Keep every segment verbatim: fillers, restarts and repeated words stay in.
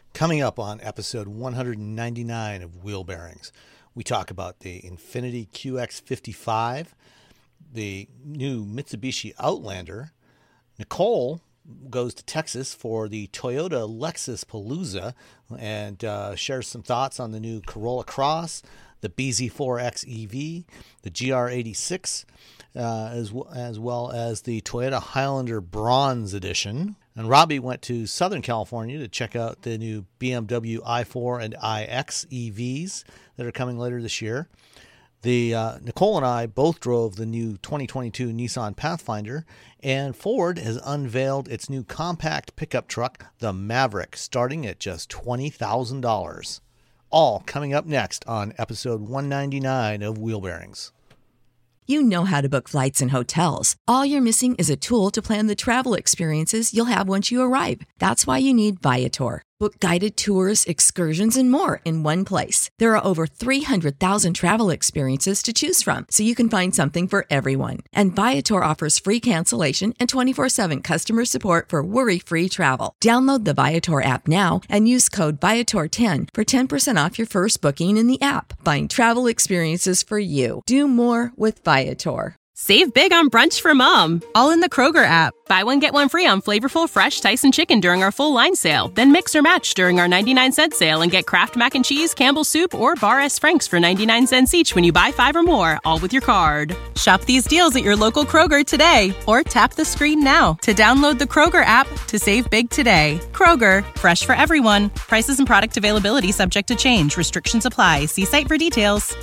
Coming up on episode one ninety-nine of Wheel Bearings, we talk about the Infiniti Q X fifty-five, the new Mitsubishi Outlander. Nicole goes to Texas for the Toyota Lexus Palooza and uh, shares some thoughts on the new Corolla Cross, the B Z four X E V, the G R eighty-six, uh, as, w- as well as the Toyota Highlander Bronze Edition. And Robbie went to Southern California to check out the new B M W i four and iX E Vs that are coming later this year. The uh, Nicole and I both drove the new twenty twenty-two Nissan Pathfinder, and Ford has unveiled its new compact pickup truck, the Maverick, starting at just twenty thousand dollars. All coming up next on episode one ninety-nine of Wheel Bearings. You know how to book flights and hotels. All you're missing is a tool to plan the travel experiences you'll have once you arrive. That's why you need Viator. Book guided tours, excursions, and more in one place. There are over three hundred thousand travel experiences to choose from, so you can find something for everyone. And Viator offers free cancellation and twenty-four seven customer support for worry-free travel. Download the Viator app now and use code Viator ten for ten percent off your first booking in the app. Find travel experiences for you. Do more with Viator. Save big on brunch for mom, all in the Kroger app. Buy one, get one free on flavorful, fresh Tyson chicken during our full line sale. Then mix or match during our ninety-nine cent sale and get Kraft Mac and Cheese, Campbell's Soup, or Bar S. Frank's for ninety-nine cents each when you buy five or more, all with your card. Shop these deals at your local Kroger today, or tap the screen now to download the Kroger app to save big today. Kroger, fresh for everyone. Prices and product availability subject to change. Restrictions apply. See site for details.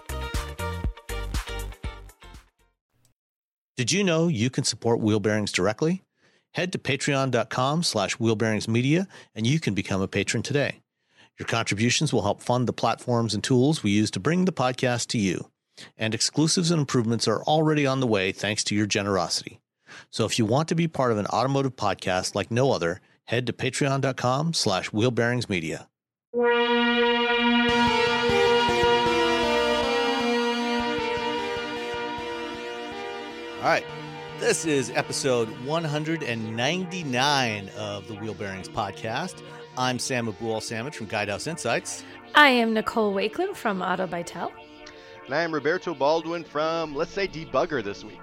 Did you know you can support Wheel Bearings directly? Head to patreon.com slash wheelbearingsmedia and you can become a patron today. Your contributions will help fund the platforms and tools we use to bring the podcast to you. And exclusives and improvements are already on the way thanks to your generosity. So if you want to be part of an automotive podcast like no other, head to patreon.com slash wheelbearingsmedia. All right, this is episode one ninety-nine of the Wheel Bearings podcast. I'm Sam Abuel-Samich from Guidehouse Insights. I am Nicole Wakeland from Auto Bytel. And I am Roberto Baldwin from, let's say, Debugger this week.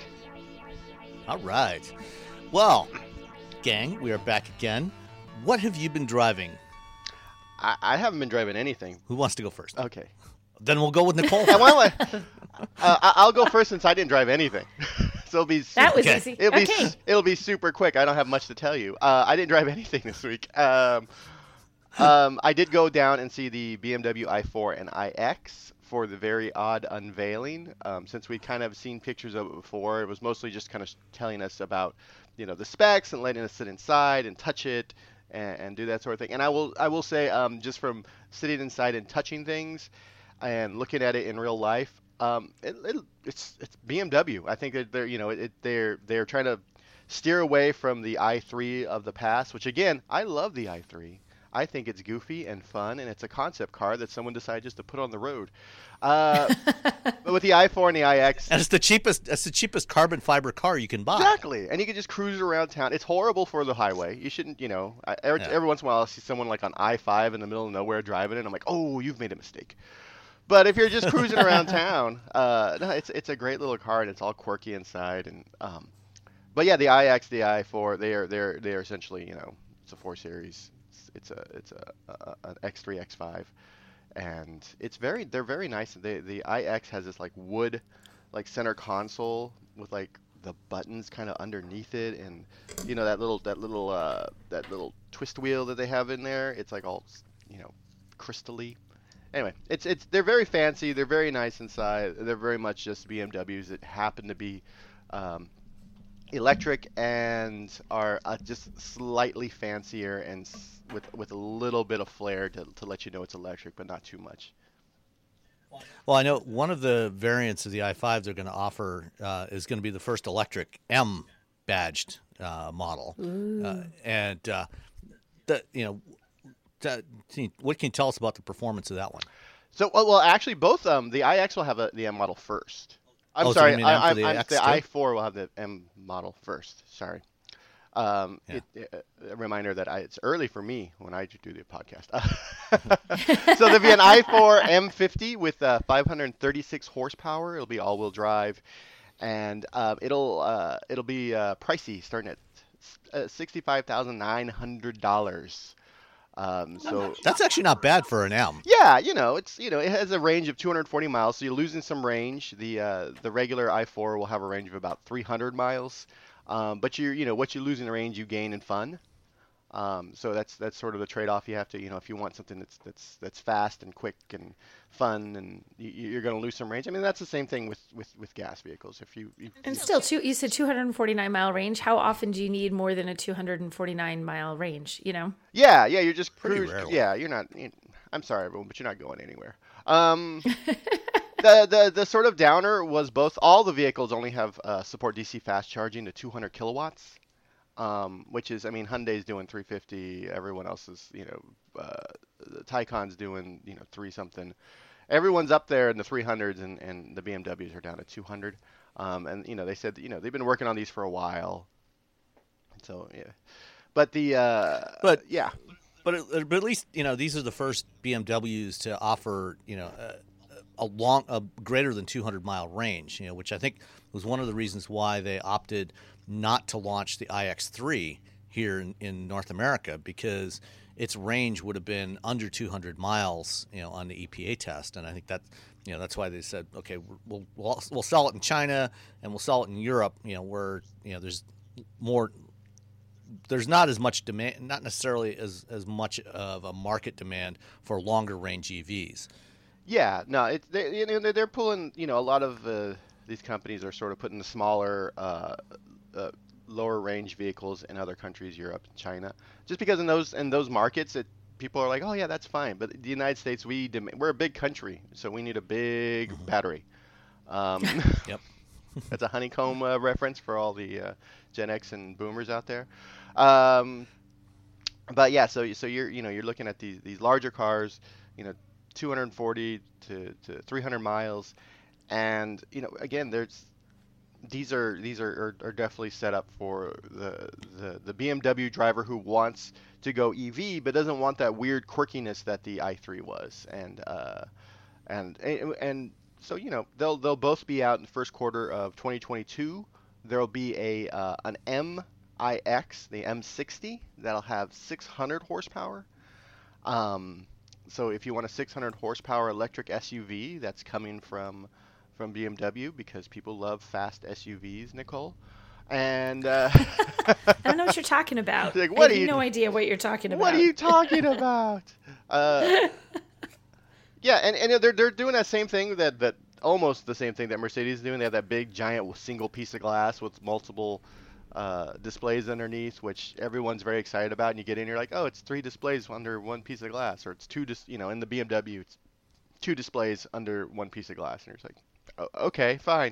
All right. Well, gang, we are back again. What have you been driving? I, I haven't been driving anything. Who wants to go first? Okay. Then we'll go with Nicole. Yeah, why don't I, uh, I'll go first since I didn't drive anything. So it'll be super, that was okay. easy. It'll okay. be it'll be super quick. I don't have much to tell you. Uh, I didn't drive anything this week. Um, um, I did go down and see the B M W i four and iX for the very odd unveiling. Um, since we kind of seen pictures of it before, it was mostly just kind of telling us about, you know, the specs and letting us sit inside and touch it and, and do that sort of thing. And I will I will say, um, just from sitting inside and touching things and looking at it in real life, um, it, it, it's it's B M W. I think that they're you know it, they're they're trying to steer away from the i three of the past, which again I love the i three. I think it's goofy and fun, and it's a concept car that someone decided just to put on the road. Uh, but with the i four and the iX, and it's the cheapest it's the cheapest carbon fiber car you can buy. Exactly, and you can just cruise around town. It's horrible for the highway. You shouldn't, you know. I, every, Yeah. every once in a while, I see someone like on i five in the middle of nowhere driving it, and I'm like, oh, you've made a mistake. But if you're just cruising around town, uh, no, it's it's a great little car, and it's all quirky inside. And um, but yeah, the iX, the i four, they are they're they're essentially, you know, it's a four series. It's, it's a it's a, a an X three, X five, and it's very they're very nice. They, the iX has this like wood, like center console with like the buttons kind of underneath it, and you know that little that little uh, that little twist wheel that they have in there. It's like all, you know, crystally. Anyway, it's it's they're very fancy. They're very nice inside. They're very much just B M Ws that happen to be um, electric and are uh, just slightly fancier and s- with with a little bit of flair to to let you know it's electric, but not too much. Well, I know one of the variants of the i five they're going to offer uh, is going to be the first electric M badged uh, model, uh, and uh, the you know. Uh, what can you tell us about the performance of that one? So, well, well actually, both um, the iX will have a, the M model first. I'm Oh, so sorry, you mean I, M for I, the I'm, X the too? i four will have the M model first. Sorry. Um, Yeah. it, a reminder that I, it's early for me when I do the podcast. So there'll be an i four M fifty with uh, five hundred thirty-six horsepower. It'll be all-wheel drive, and uh, it'll uh, it'll be uh, pricey, starting at uh, sixty-five thousand nine hundred dollars. Um, so That's actually not bad for an M. yeah, you know, it's you know, it has a range of two hundred forty miles, so you're losing some range. The uh, the regular i four will have a range of about three hundred miles, um, but you you know what you lose in range, you gain in fun. Um, so that's that's sort of the trade-off you have to, you know, if you want something that's that's that's fast and quick and fun, and you, you're going to lose some range. I mean, that's the same thing with with, with gas vehicles. If you, you And still, two, you said two hundred forty-nine mile range. How often do you need more than a two hundred forty-nine mile range? You know? yeah, yeah, you're just Pretty cruise. rarely. Yeah, you're not. You, I'm sorry, everyone, but you're not going anywhere. Um, the the the sort of downer was both. All the vehicles only have uh, support D C fast charging to two hundred kilowatts. Um, which is, I mean, Hyundai's doing three fifty. Everyone else is, you know, uh, the Taycan's doing, you know, three something. Everyone's up there in the three hundreds, and, and the B M Ws are down at two hundred. Um, and you know, they said that, you know, they've been working on these for a while. So yeah, but the uh, But yeah, But at, but at least, you know, these are the first B M Ws to offer, you know, a, a long, a greater than two hundred mile range, you know, which I think was one of the reasons why they opted not to launch the i X three here in, in North America, because its range would have been under two hundred miles, you know, on the E P A test. And I think that, you know, that's why they said, okay, we'll we'll, we'll sell it in China and we'll sell it in Europe, you know, where, you know, there's more, there's not as much demand, not necessarily as, as much of a market demand for longer range E Vs. yeah, no, it's they, you know, they're pulling, you know, a lot of uh, these companies are sort of putting the smaller, uh, uh, lower range vehicles in other countries, Europe, China, just because in those in those markets, it people are like, oh yeah, that's fine. But the United States, we dem- we're a big country, so we need a big Mm-hmm. battery. Um, Yep. That's a honeycomb uh, reference for all the uh, Gen X and Boomers out there. Um, but yeah, so so you're you know you're looking at these these larger cars, you know, two hundred forty to, to three hundred miles, and you know again there's these are these are, are, are definitely set up for the, the the B M W driver who wants to go E V but doesn't want that weird quirkiness that the i three was, and uh, and and and so you know they'll they'll both be out in the first quarter of twenty twenty-two. There'll be a uh, an M I X, the M sixty, that'll have six hundred horsepower. Um, so if you want a six hundred horsepower electric S U V, that's coming from from B M W because people love fast S U Vs, Nicole. And uh, I don't know what you're talking about. Like, I what have are you- no idea what you're talking about. what are you talking about? Uh, yeah, and, and they're they're doing that same thing that, that almost the same thing that Mercedes is doing. They have that big giant single piece of glass with multiple uh, displays underneath, which everyone's very excited about. And you get in, you're like, oh, it's three displays under one piece of glass, or it's two, dis- you know, in the B M W, it's two displays under one piece of glass, and you're just like, oh, okay, fine.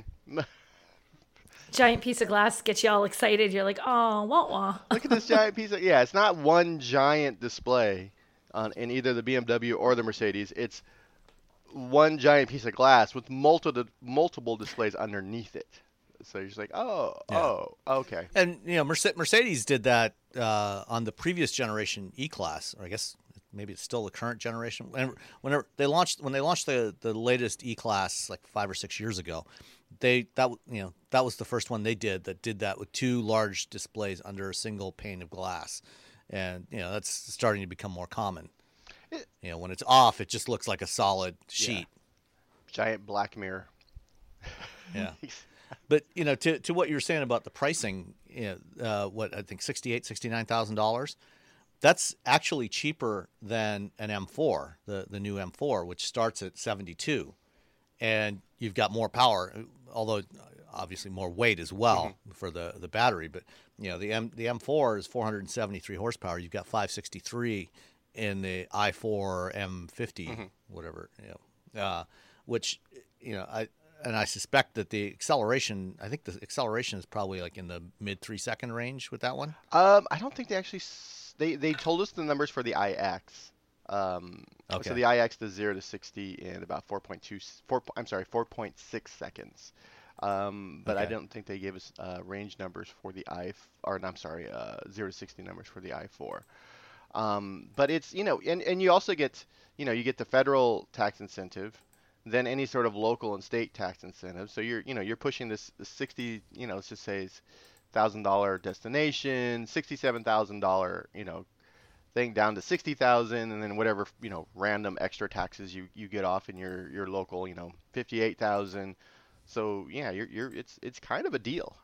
Giant piece of glass gets you all excited. You're like, oh, wah wah. Look at this giant piece of yeah. It's not one giant display on in either the B M W or the Mercedes. It's one giant piece of glass with multiple multiple displays underneath it. So you're just like, oh, Yeah. oh, okay. And, you know, Merce- Mercedes did that uh, on the previous generation E-Class, or I guess maybe it's still the current generation. Whenever, whenever they launched, when they launched the, the latest E-Class like five or six years ago, they that you know that was the first one they did that did that with two large displays under a single pane of glass, and you know that's starting to become more common. It- You know, when it's off, it just looks like a solid sheet. Giant black mirror. Yeah. But, you know, to, to what you were saying about the pricing, you know, uh, what I think sixty-eight thousand dollars, sixty-nine thousand dollars, that's actually cheaper than an M four, the, the new M four, which starts at seventy-two. And you've got more power, although obviously more weight as well Mm-hmm. for the, the battery. But, you know, the M the M four is four hundred seventy-three horsepower. You've got five sixty-three in the i four M fifty, Mm-hmm. whatever, you know, uh, which, you know, I and I suspect that the acceleration, I think the acceleration is probably like in the mid three second range with that one. Um, I don't think they actually s- they they told us the numbers for the i X. Um, Okay. so the i X does zero to sixty in about four point two, four, I'm sorry, four point six seconds. Um, but I Okay. don't think they gave us uh, range numbers for the i, or I'm sorry, uh, zero to sixty numbers for the i four. Um, but it's, you know, and, and you also get, you know, you get the federal tax incentive, then any sort of local and state tax incentive. So you're, you know, you're pushing this, this sixty, you know, let's just say it's thousand dollar destination, sixty-seven thousand dollar, you know, thing down to sixty thousand, and then whatever, you know, random extra taxes you, you get off in your, your local, you know, fifty-eight thousand. So yeah, you're, you're, it's, it's kind of a deal.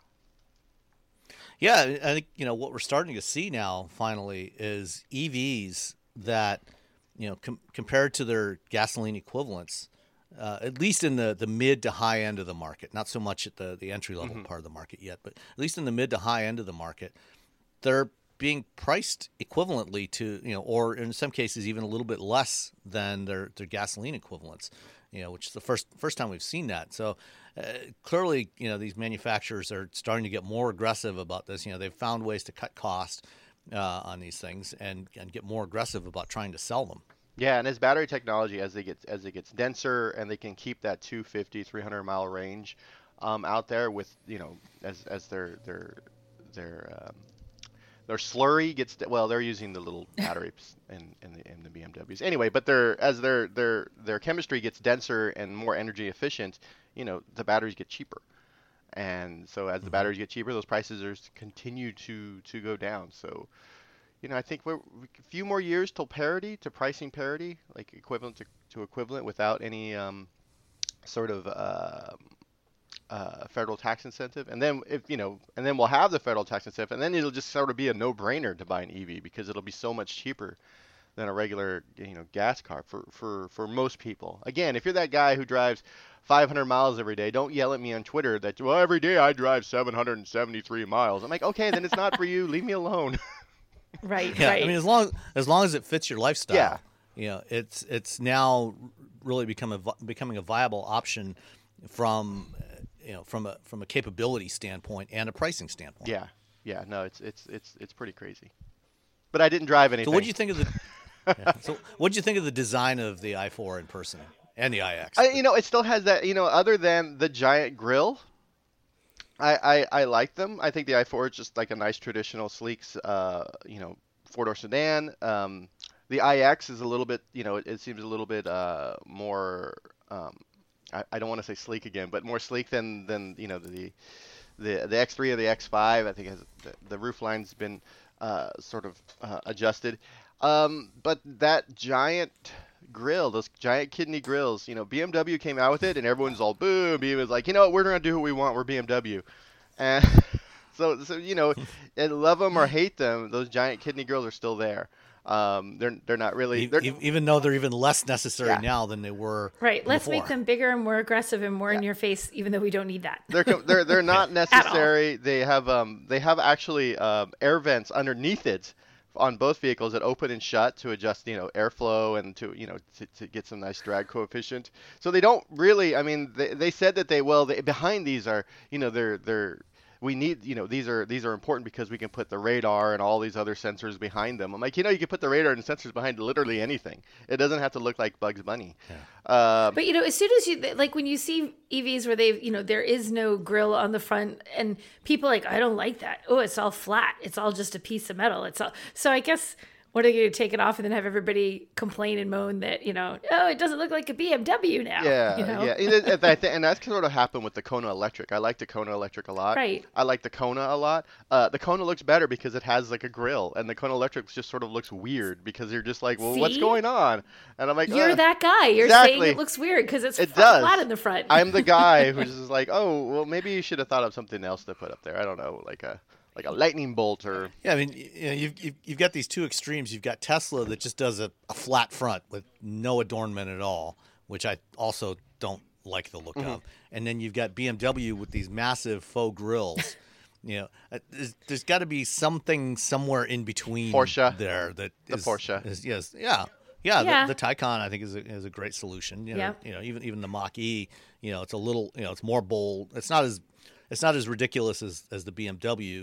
Yeah, I think you know what we're starting to see now. Finally, is E Vs that you know com- compared to their gasoline equivalents, uh, at least in the, the mid to high end of the market. Not so much at the, the entry level Mhm. part of the market yet, but at least in the mid to high end of the market, they're being priced equivalently to you know, or in some cases even a little bit less than their, their gasoline equivalents. You know, which is the first first time we've seen that. So uh, clearly, you know, these manufacturers are starting to get more aggressive about this. You know, they've found ways to cut costs uh, on these things and, and get more aggressive about trying to sell them. Yeah, and as battery technology, as they get as it gets denser, and they can keep that two fifty, three hundred mile range um, out there with, you know, as as their their their um, their slurry gets de- well, they're using the little batteries in in the in the B M Ws anyway. But their as their their their chemistry gets denser and more energy efficient, you know, the batteries get cheaper. And so as the Mhm. batteries get cheaper, those prices are s- continue to to go down. So you know, I think we're a few more years till parity, to pricing parity, like equivalent to, to equivalent without any um, sort of uh, uh, federal tax incentive. And then if you know, and then we'll have the federal tax incentive, and then it'll just sort of be a no-brainer to buy an E V because it'll be so much cheaper than a regular, you know, gas car for for for most people. Again, if you're that guy who drives five hundred miles every day, don't yell at me on Twitter that, well, every day I drive seven hundred seventy-three miles. I'm like, okay, then it's not for you. Leave me alone. Right, Yeah, right. I mean, as long as long as it fits your lifestyle, Yeah. you know, it's it's now really become a vi- becoming a viable option from uh, you know from a from a capability standpoint and a pricing standpoint. Yeah, yeah, no, it's it's it's it's pretty crazy. But I didn't drive anything. So, what do you think of the? Yeah. So, what do you think of the design of the i four in person and the iX? I, you know, it still has that. You know, other than the giant grill, I I, I like them. I think the i four is just like a nice traditional sleek, uh, you know, four door sedan. Um, the iX is a little bit, you know, it, it seems a little bit uh more. Um, I, I don't want to say sleek again, but more sleek than than you know the the the X three or the X five. I think has the, the roof line's been uh, sort of uh, adjusted. Um, but that giant grill, those giant kidney grills, you know, B M W came out with it, and everyone's all boo. B M W was like, you know what, we're gonna do what we want. We're B M W, and so so you know, and love them or hate them, those giant kidney grills are still there. Um, they're they're not really. E- They're, e- even though they're even less necessary Yeah. now than they were. Right. Let's before. make them bigger and more aggressive and more in your face, even though we don't need that. They're com- they're they're not necessary. They have um they have actually um, air vents underneath it on both vehicles that open and shut to adjust, you know, airflow and to, you know, to, to get some nice drag coefficient. So they don't really, I mean, they, they said that they, well, they, behind these are, you know, they're, they're, we need, you know, these are, these are important because we can put the radar and all these other sensors behind them. I'm like, you know, you can put the radar and sensors behind literally anything. It doesn't have to look like Bugs Bunny. Uh, But you know, as soon as you like when you see E Vs where they've, you know, there is no grill on the front, and people are like, I don't like that. Oh, it's all flat. It's all just a piece of metal. It's all. So I guess what are you going to take it off and then have everybody complain and moan that, you know, oh, it doesn't look like a B M W now. Yeah, you know? yeah, and, it- and that- and that's sort of happened with the Kona Electric. I like the Kona Electric a lot. Right. I like the Kona a lot. Uh, the Kona looks better because it has like a grill, and the Kona Electric just sort of looks weird because you're just like, well, what's See? going on? And I'm like, You're "Ugh." that guy. You're Exactly. saying it looks weird because it's It f- does. flat in the front. I'm the guy who's just like, oh, well, maybe you should have thought of something else to put up there. I don't know, like a like a lightning bolt or Yeah, I mean, y- you know, you've, you've you've got these two extremes. You've got Tesla that just does a, a flat front with no adornment at all, which I also don't like the look Mm-hmm. of. And then you've got B M W with these massive faux grills. You know, uh, there's, there's got to be something somewhere in between Porsche. there that The is, Porsche. is yes, yeah. Yeah, Yeah. The, the Taycan I think is a, is a great solution. You know, Yeah. you know, even even the Mach E, you know, it's a little, you know, it's more bold. It's not as it's not as ridiculous as, as the B M W,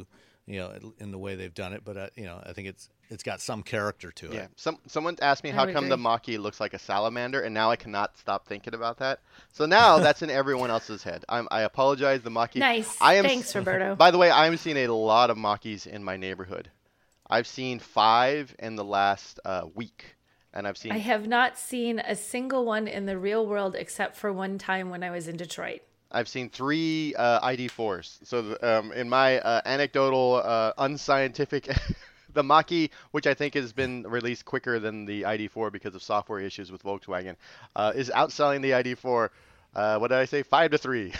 you know, in the way they've done it. But uh, you know, I think it's it's got some character to it. Yeah. Some someone asked me I how would come the agree. Mach-E looks like a salamander, and now I cannot stop thinking about that. So now that's in everyone else's head. I'm, I apologize. The Mach-E. Nice. I am. Thanks, Roberto. By the way, I'm seeing a lot of Mach-E's in my neighborhood. I've seen five in the last uh, week, and I've seen. I have not seen a single one in the real world except for one time when I was in Detroit. I've seen three uh, I D fours. So the, um, in my uh, anecdotal, uh, unscientific, the Mach-E, which I think has been released quicker than the I D four because of software issues with Volkswagen, uh, is outselling the I D four. Uh, what did I say? Five to three.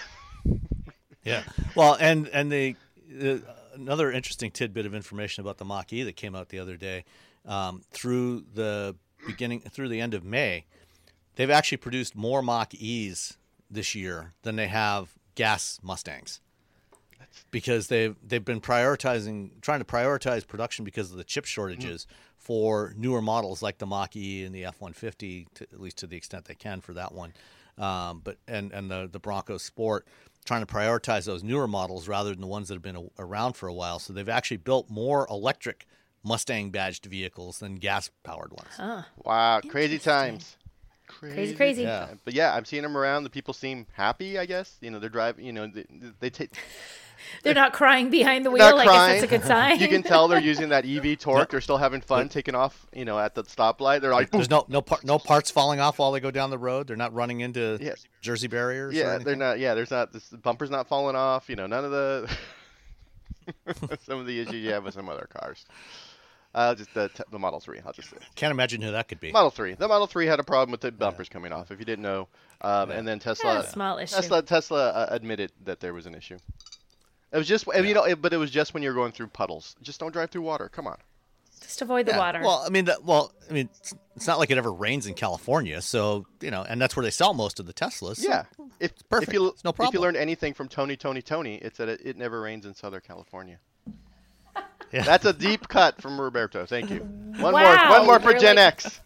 Yeah. Well, and and the, the another interesting tidbit of information about the Mach-E that came out the other day, um, through the beginning through the end of May, they've actually produced more Mach-E's this year than they have gas Mustangs, because they've they've been prioritizing trying to prioritize production because of the chip shortages mm. for newer models like the Mach-E and the F one fifty, to, at least to the extent they can for that one. Um, but and and the the Bronco Sport, trying to prioritize those newer models rather than the ones that have been a, around for a while. So they've actually built more electric Mustang badged vehicles than gas powered ones. Huh. Wow, crazy times. Crazy, crazy. Yeah. But yeah, I'm seeing them around. The people seem happy, I guess. You know, they're driving, you know, they, they take. They're not crying behind the Not wheel. I crying. guess that's a good sign. You can tell they're using that E V torque. They're still having fun taking off, you know, at the stoplight. They're like, there's no no par- no parts falling off while they go down the road. They're not running into Yeah. Jersey barriers. or yeah, anything? they're not. Yeah, there's not. This the bumper's not falling off. You know, none of the some of the issues you have with some other cars. Uh, just the the Model three. I'll just say. Can't imagine who that could be. Model three. The Model three had a problem with the bumpers coming off. If you didn't know, um, and then Tesla. Yeah, small issue. Tesla Tesla uh, admitted that there was an issue. It was just, you know, it, but it was just when you're going through puddles. Just don't drive through water. Come on. Just avoid the Yeah. water. Well, I mean, that, well, I mean, it's, it's not like it ever rains in California, so you know, and that's where they sell most of the Teslas. So Yeah. If perfect. if you It's no if you problem. learned anything from Tony Tony Tony, it's that it, it never rains in Southern California. Yeah. That's a deep cut from Roberto. Thank you. One Wow, more, one more for you're Gen like- X.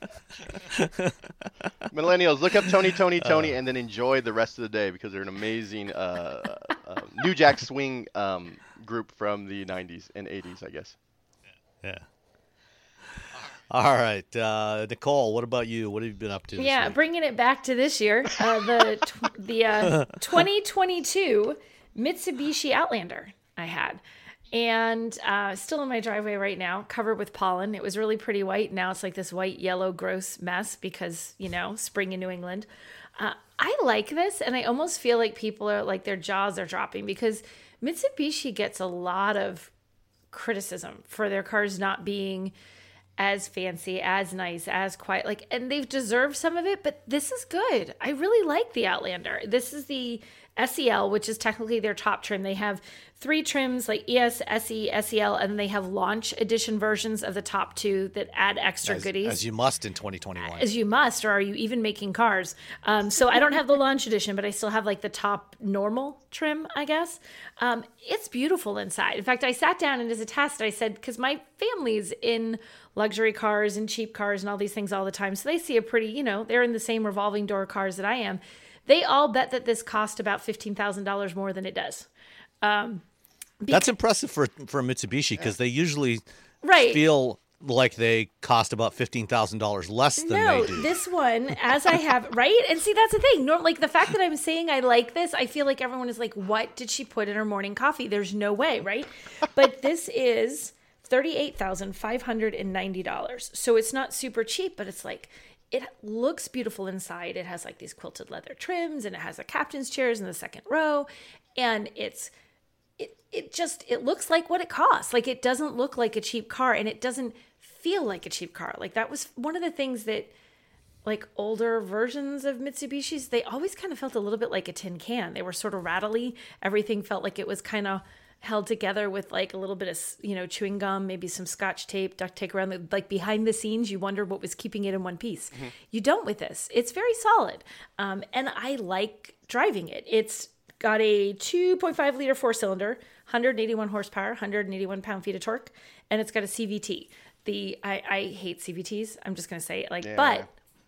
Millennials, look up Tony Tony Uh. Tony and then enjoy the rest of the day because they're an amazing uh, uh, New Jack Swing um, group from the nineties and eighties, I guess. Yeah. All right, uh, Nicole. What about you? What have you been up to? This Yeah, week? bringing it back to this year, uh, the tw- the uh, twenty twenty-two Mitsubishi Outlander I had, and uh, still in my driveway right now, covered with pollen. It was really pretty white. Now it's like this white, yellow, gross mess because, you know, spring in New England. Uh, I like this, and I almost feel like people are like their jaws are dropping because Mitsubishi gets a lot of criticism for their cars not being as fancy, as nice, as quiet, like, and they've deserved some of it, but this is good. I really like the Outlander. This is the S E L, which is technically their top trim. They have three trims like E S, S E, S E L, and then they have launch edition versions of the top two that add extra as, goodies. as you must in twenty twenty-one. As you must, or are you even making cars? Um, so I don't have the launch edition, but I still have like the top normal trim, I guess. Um, it's beautiful inside. In fact, I sat down and as a test, I said, because my family's in luxury cars and cheap cars and all these things all the time. So they see a pretty, you know, they're in the same revolving door cars that I am. They all bet that this cost about fifteen thousand dollars more than it does. Um, That's impressive for for a Mitsubishi because they usually right. feel like they cost about fifteen thousand dollars less than No, they do. this one, as I have, right? And see, that's the thing. Nor like the fact that I'm saying I like this, I feel like everyone is like, what did she put in her morning coffee? There's no way, right? But this is thirty-eight thousand five hundred ninety dollars. So it's not super cheap, but it's like, it looks beautiful inside. It has like these quilted leather trims and it has a captain's chairs in the second row. And it's, it, it just, it looks like what it costs. Like it doesn't look like a cheap car and it doesn't feel like a cheap car. Like that was one of the things that like older versions of Mitsubishis, they always kind of felt a little bit like a tin can. They were sort of rattly. Everything felt like it was kind of held together with like a little bit of, you know, chewing gum, maybe some scotch tape, duct tape around the, like behind the scenes, you wonder what was keeping it in one piece. Mm-hmm. You don't with this. It's very solid. Um, and I like driving it. It's got a two point five liter four cylinder, one hundred eighty-one horsepower, one hundred eighty-one pound feet of torque. And it's got a C V T. The, I, I hate C V Ts. I'm just going to say it like, Yeah. but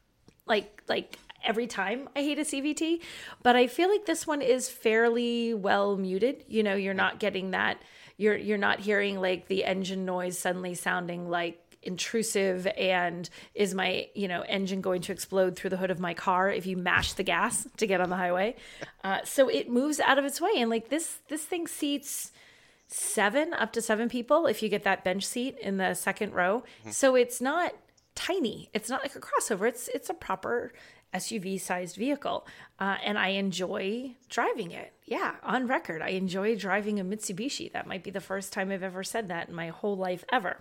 like, like, every time I hate a C V T, but I feel like this one is fairly well muted. You know, you're not getting that, You're you're not hearing like the engine noise suddenly sounding like intrusive and is my, you know, engine going to explode through the hood of my car if you mash the gas to get on the highway. Uh, so it moves out of its way. And like this, this thing seats seven, up to seven people if you get that bench seat in the second row. Mm-hmm. So it's not tiny. It's not like a crossover. It's, it's a proper S U V sized vehicle. Uh, and I enjoy driving it. Yeah. On record, I enjoy driving a Mitsubishi. That might be the first time I've ever said that in my whole life ever.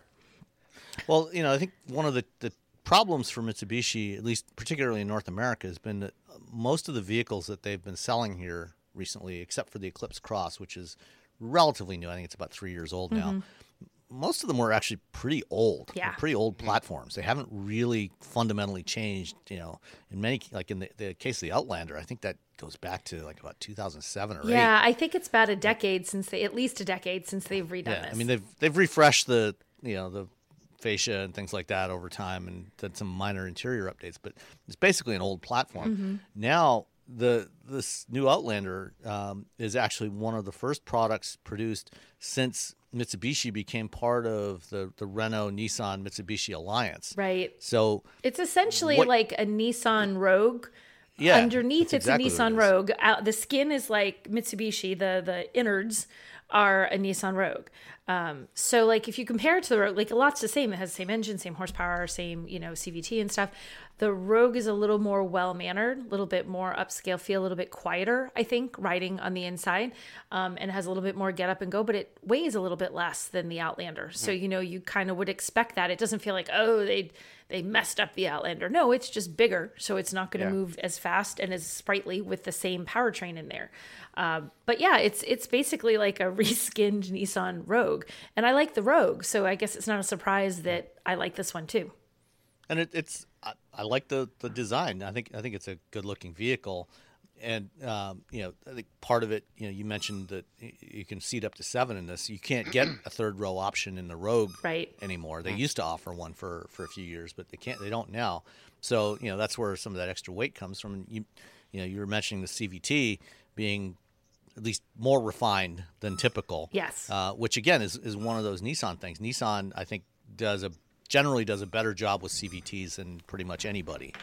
Well, you know, I think one of the, the problems for Mitsubishi, at least particularly in North America, has been that most of the vehicles that they've been selling here recently, except for the Eclipse Cross, which is relatively new, I think it's about three years old now, mm-hmm. most of them were actually pretty old, yeah. pretty old platforms. They haven't really fundamentally changed, you know, in many, like in the, the case of the Outlander, I think that goes back to like about two thousand seven or yeah, eight. Yeah, I think it's about a decade since they, at least a decade since they've redone yeah, this. I mean, they've, they've refreshed the, you know, the fascia and things like that over time and did some minor interior updates, but it's basically an old platform. Mm-hmm. Now, the this new Outlander um, is actually one of the first products produced since Mitsubishi became part of the, the Renault, Nissan, Mitsubishi alliance. Right. So it's essentially what, like a Nissan Rogue. Yeah, underneath it's exactly a Nissan it Rogue. Out, the skin is like Mitsubishi. The the innards are a Nissan Rogue. Um, so like if you compare it to the Rogue, like a lot's the same. It has the same engine, same horsepower, same, you know, C V T and stuff. The Rogue is a little more well-mannered, a little bit more upscale feel, a little bit quieter, I think, riding on the inside, um, and has a little bit more get up and go, but it weighs a little bit less than the Outlander. So, you know, you kind of would expect that. It doesn't feel like, oh, they they messed up the Outlander. No, it's just bigger, so it's not going to yeah. move as fast and as sprightly with the same powertrain in there. Um, but yeah, it's it's basically like a reskinned Nissan Rogue. And I like the Rogue, so I guess it's not a surprise that I like this one too. And it, it's I, I like the, the design. I think I think it's a good looking vehicle, and um, you know I think part of it. You know, you mentioned that you can seat up to seven in this. You can't get a third row option in the Rogue right. anymore. They used to offer one for, for a few years, but they can't. They don't now. So you know that's where some of that extra weight comes from. You you know you were mentioning the C V T being at least more refined than typical. Yes. Uh, which again is is one of those Nissan things. Nissan I think does a generally does a better job with C V Ts than pretty much anybody.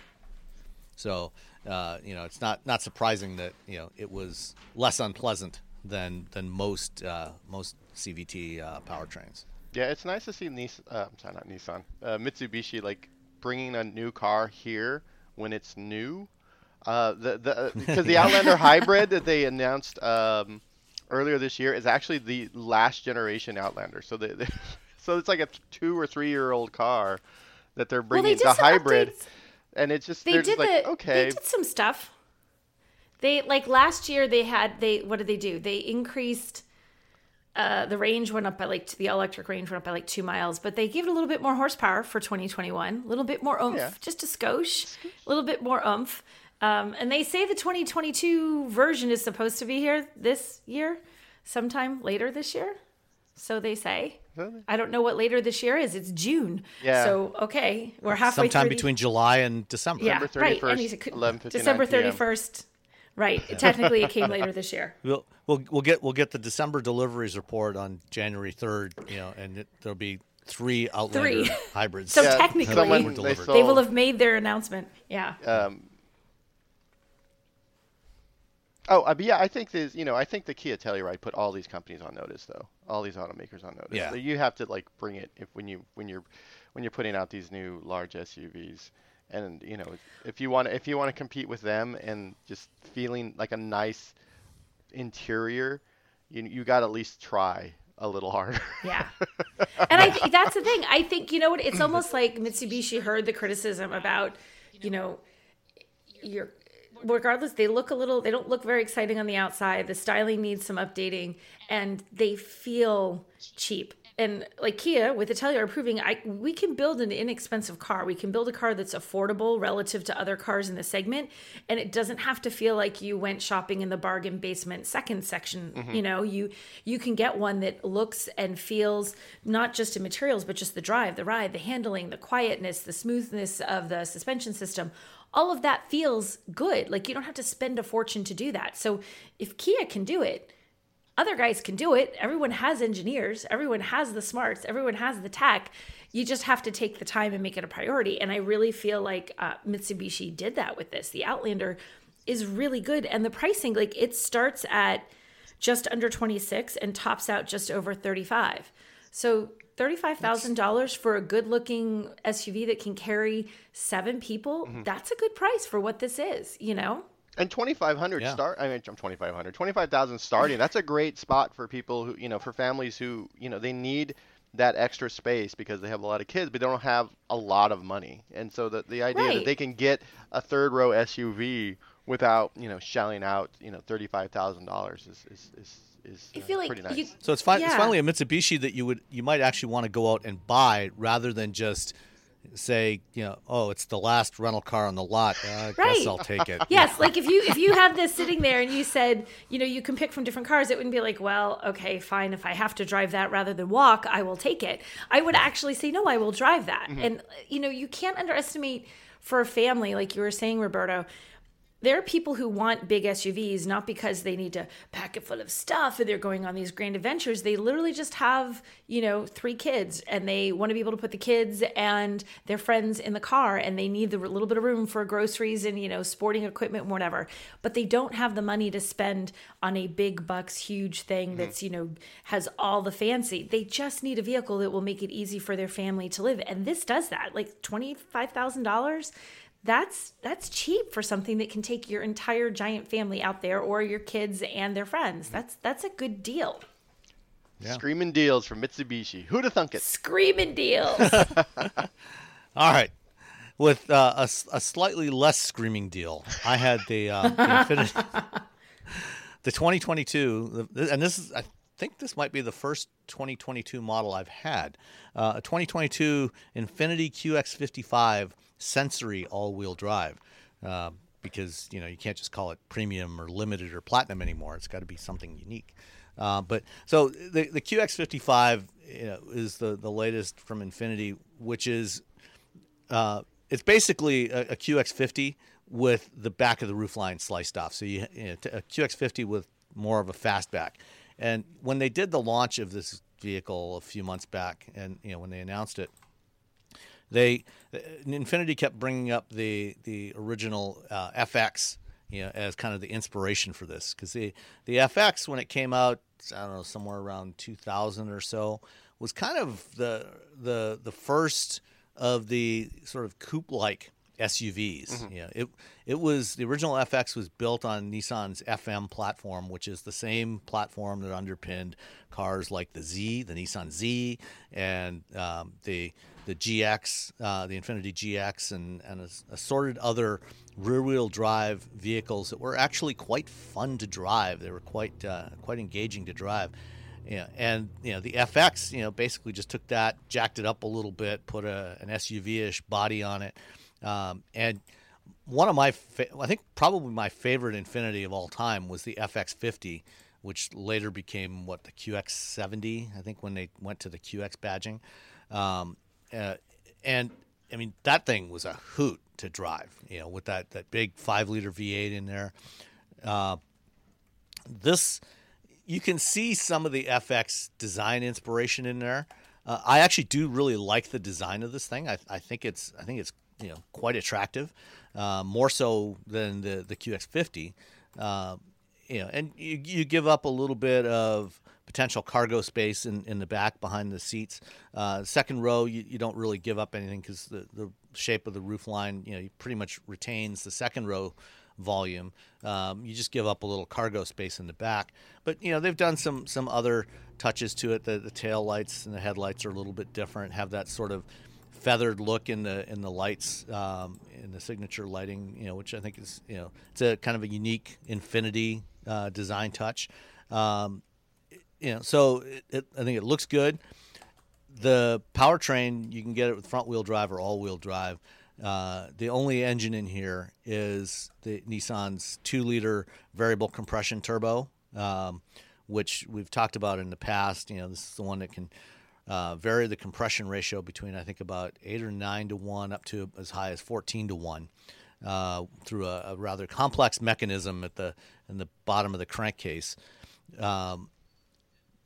So, uh, you know, it's not, not surprising that, you know, it was less unpleasant than than most uh, most C V T uh, powertrains. Yeah, it's nice to see Nissan, uh, I'm sorry, not Nissan, uh, Mitsubishi, like, bringing a new car here when it's new. Uh, the the Because the Outlander Hybrid that they announced um, earlier this year is actually the last generation Outlander. So they... they So it's like a two or three year old car that they're bringing well, the hybrid, updates. and it's just they they're did just like the, okay. They did some stuff. They like last year they had they what did they do? They increased uh, the range went up by like the electric range went up by like two miles, but they gave it a little bit more horsepower for twenty twenty-one, a little bit more oomph, yeah. just a skosh, a little bit more oomph. Um, and they say the twenty twenty-two version is supposed to be here this year, sometime later this year. So they say. Really? I don't know what later this year is. It's June. Yeah. So, okay, we're halfway Sometime through between the... July and December. Yeah, December thirty-first, right. eleven fifty-nine December thirty-first. Right. Technically, it came later this year. We'll we'll we'll get we'll get the December deliveries report on January third. You know, and it, there'll be three Outlander three. hybrids. So yeah, technically, someone, they, sold, they will have made their announcement. Yeah. Um, Oh, uh, but yeah, I think there's, you know, I think the Kia Telluride put all these companies on notice, though. All these automakers on notice. Yeah. So you have to like bring it if when you when you're when you're putting out these new large S U Vs, and you know, if you want if you want to compete with them and just feeling like a nice interior, you you got to at least try a little harder. Yeah. And I th- that's the thing. I think, you know what, it's almost like Mitsubishi heard the criticism about, you know, your regardless, they look a little, they don't look very exciting on the outside. The styling needs some updating and they feel cheap. And like Kia with the Telluride are proving, I, we can build an inexpensive car. We can build a car that's affordable relative to other cars in the segment. And it doesn't have to feel like you went shopping in the bargain basement second section. Mm-hmm. You know, you, you can get one that looks and feels not just in materials, but just the drive, the ride, the handling, the quietness, the smoothness of the suspension system. All of that feels good. Like you don't have to spend a fortune to do that. So if Kia can do it, other guys can do it. Everyone has engineers. Everyone has the smarts. Everyone has the tech. You just have to take the time and make it a priority. And I really feel like uh, Mitsubishi did that with this. The Outlander is really good. And the pricing, like it starts at just under twenty-six and tops out just over thirty-five. So thirty-five thousand dollars for a good looking S U V that can carry seven people, mm-hmm. that's a good price for what this is, you know? And twenty-five hundred yeah. start, I mean, twenty-five hundred, twenty-five thousand starting. That's a great spot for people who, you know, for families who, you know, they need that extra space because they have a lot of kids, but they don't have a lot of money. And so the, the idea right. that they can get a third row S U V without, you know, shelling out, you know, thirty-five thousand dollars is, is, is, is I feel uh, like pretty nice. You, so it's, fi- yeah. it's finally a Mitsubishi that you would you might actually want to go out and buy rather than just say, you know, oh, it's the last rental car on the lot. Uh, I right. guess I'll take it. Yes, like if you if you had this sitting there and you said, you know, you can pick from different cars, it wouldn't be like, well, okay, fine. If I have to drive that rather than walk, I will take it. I would actually say, no, I will drive that. Mm-hmm. And, you know, you can't underestimate for a family, like you were saying, Roberto, there are people who want big S U Vs, not because they need to pack it full of stuff and they're going on these grand adventures. They literally just have, you know, three kids and they want to be able to put the kids and their friends in the car and they need the little bit of room for groceries and, you know, sporting equipment and whatever. But they don't have the money to spend on a big bucks, huge thing that's, you know, has all the fancy. They just need a vehicle that will make it easy for their family to live. And this does that, like twenty-five thousand dollars. That's that's cheap for something that can take your entire giant family out there or your kids and their friends. That's that's a good deal. Yeah. Screaming deals from Mitsubishi. Who'd have thunk it? Screaming deals. All right. With uh, a, a slightly less screaming deal, I had the, uh, the Infiniti, the twenty twenty-two, and this is I think this might be the first twenty twenty-two model I've had. Uh, a twenty twenty-two Infiniti Q X fifty-five Sensory all-wheel drive, uh, because you know you can't just call it premium or limited or platinum anymore. It's got to be something unique. Uh, but so the the Q X fifty-five, you know, is the the latest from Infiniti, which is uh, it's basically a, a Q X fifty with the back of the roofline sliced off. So you, you know, a Q X fifty with more of a fastback. And when they did the launch of this vehicle a few months back, and you know when they announced it, they Infiniti kept bringing up the the original uh, F X, you know, as kind of the inspiration for this, because the the F X, when it came out, I don't know, somewhere around two thousand or so, was kind of the the the first of the sort of coupe-like S U Vs. Mm-hmm. You know, it it was the original F X was built on Nissan's F M platform, which is the same platform that underpinned cars like the Z, the Nissan Z, and um, the the G X, uh, the Infiniti G X, and and assorted other rear-wheel drive vehicles that were actually quite fun to drive. They were quite uh, quite engaging to drive. Yeah, and you know the F X, you know, basically just took that, jacked it up a little bit, put a, an S U V-ish body on it. Um, and one of my, fa- I think probably my favorite Infiniti of all time was the F X fifty, which later became what the Q X seventy. I think when they went to the Q X badging, um, uh, and I mean that thing was a hoot to drive. You know, with that that big five liter V eight in there. Uh, this you can see some of the F X design inspiration in there. Uh, I actually do really like the design of this thing. I, I think it's I think it's you know quite attractive, uh, more so than the the Q X fifty. Uh, you know, and you you give up a little bit of potential cargo space in, in the back behind the seats. Uh, second row, you, you don't really give up anything because the, the shape of the roof line, you know, pretty much retains the second row volume. Um, you just give up a little cargo space in the back. But, you know, they've done some some other touches to it. The, the tail lights and the headlights are a little bit different, have that sort of feathered look in the in the lights, um, in the signature lighting, you know, which I think is, you know, it's a kind of a unique Infiniti uh, design touch. Um, you know, so it, it, I think it looks good. The powertrain, you can get it with front-wheel drive or all-wheel drive. Uh, the only engine in here is the Nissan's two-liter variable compression turbo, um, which we've talked about in the past. You know, this is the one that can uh, vary the compression ratio between, I think, about eight or nine to one up to as high as fourteen to one uh, through a, a rather complex mechanism at the in the bottom of the crankcase. Um,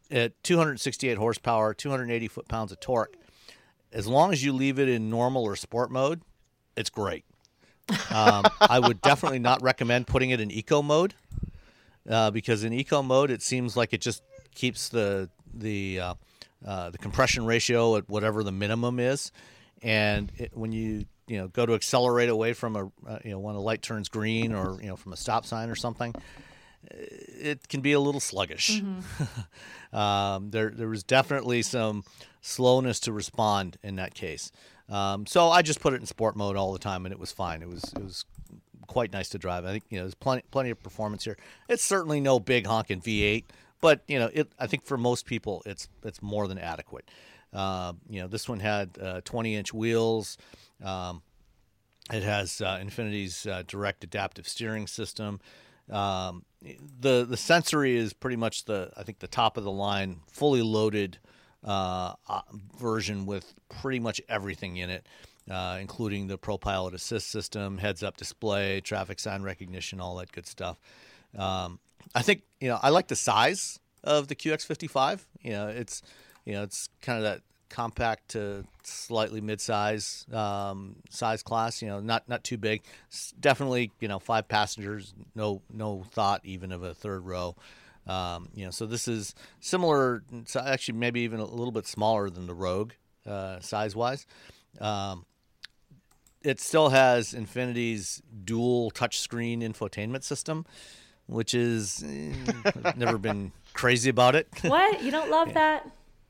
at two hundred sixty-eight horsepower, two hundred eighty foot-pounds of torque. As long as you leave it in normal or sport mode, it's great. Um, I would definitely not recommend putting it in eco mode uh, because in eco mode it seems like it just keeps the the uh, uh, the compression ratio at whatever the minimum is, and it, when you you know go to accelerate away from a uh, you know when a light turns green or you know from a stop sign or something, it can be a little sluggish. Mm-hmm. um, there there was definitely some slowness to respond in that case. Um, so I just put it in sport mode all the time, and it was fine. It was it was quite nice to drive. I think you know there's plenty plenty of performance here. It's certainly no big honking V eight, but you know it. I think for most people, it's it's more than adequate. Uh, you know, this one had uh, twenty inch wheels. Um, it has uh, Infinity's uh, direct adaptive steering system. Um, the the Sensory is pretty much the I think the top of the line, fully loaded uh, uh, version with pretty much everything in it, uh, including the ProPilot Assist system, heads-up display, traffic sign recognition, all that good stuff. Um, I think you know I like the size of the Q X fifty-five. You know, it's you know it's kind of that compact to slightly mid-size um, size class. You know, not not too big. It's definitely you know five passengers. No no thought even of a third row. Um, you know, so this is similar. It's actually maybe even a little bit smaller than the Rogue uh, size-wise. Um, it still has Infinity's dual touchscreen infotainment system, which is eh, I've never been crazy about it. What? You don't love that?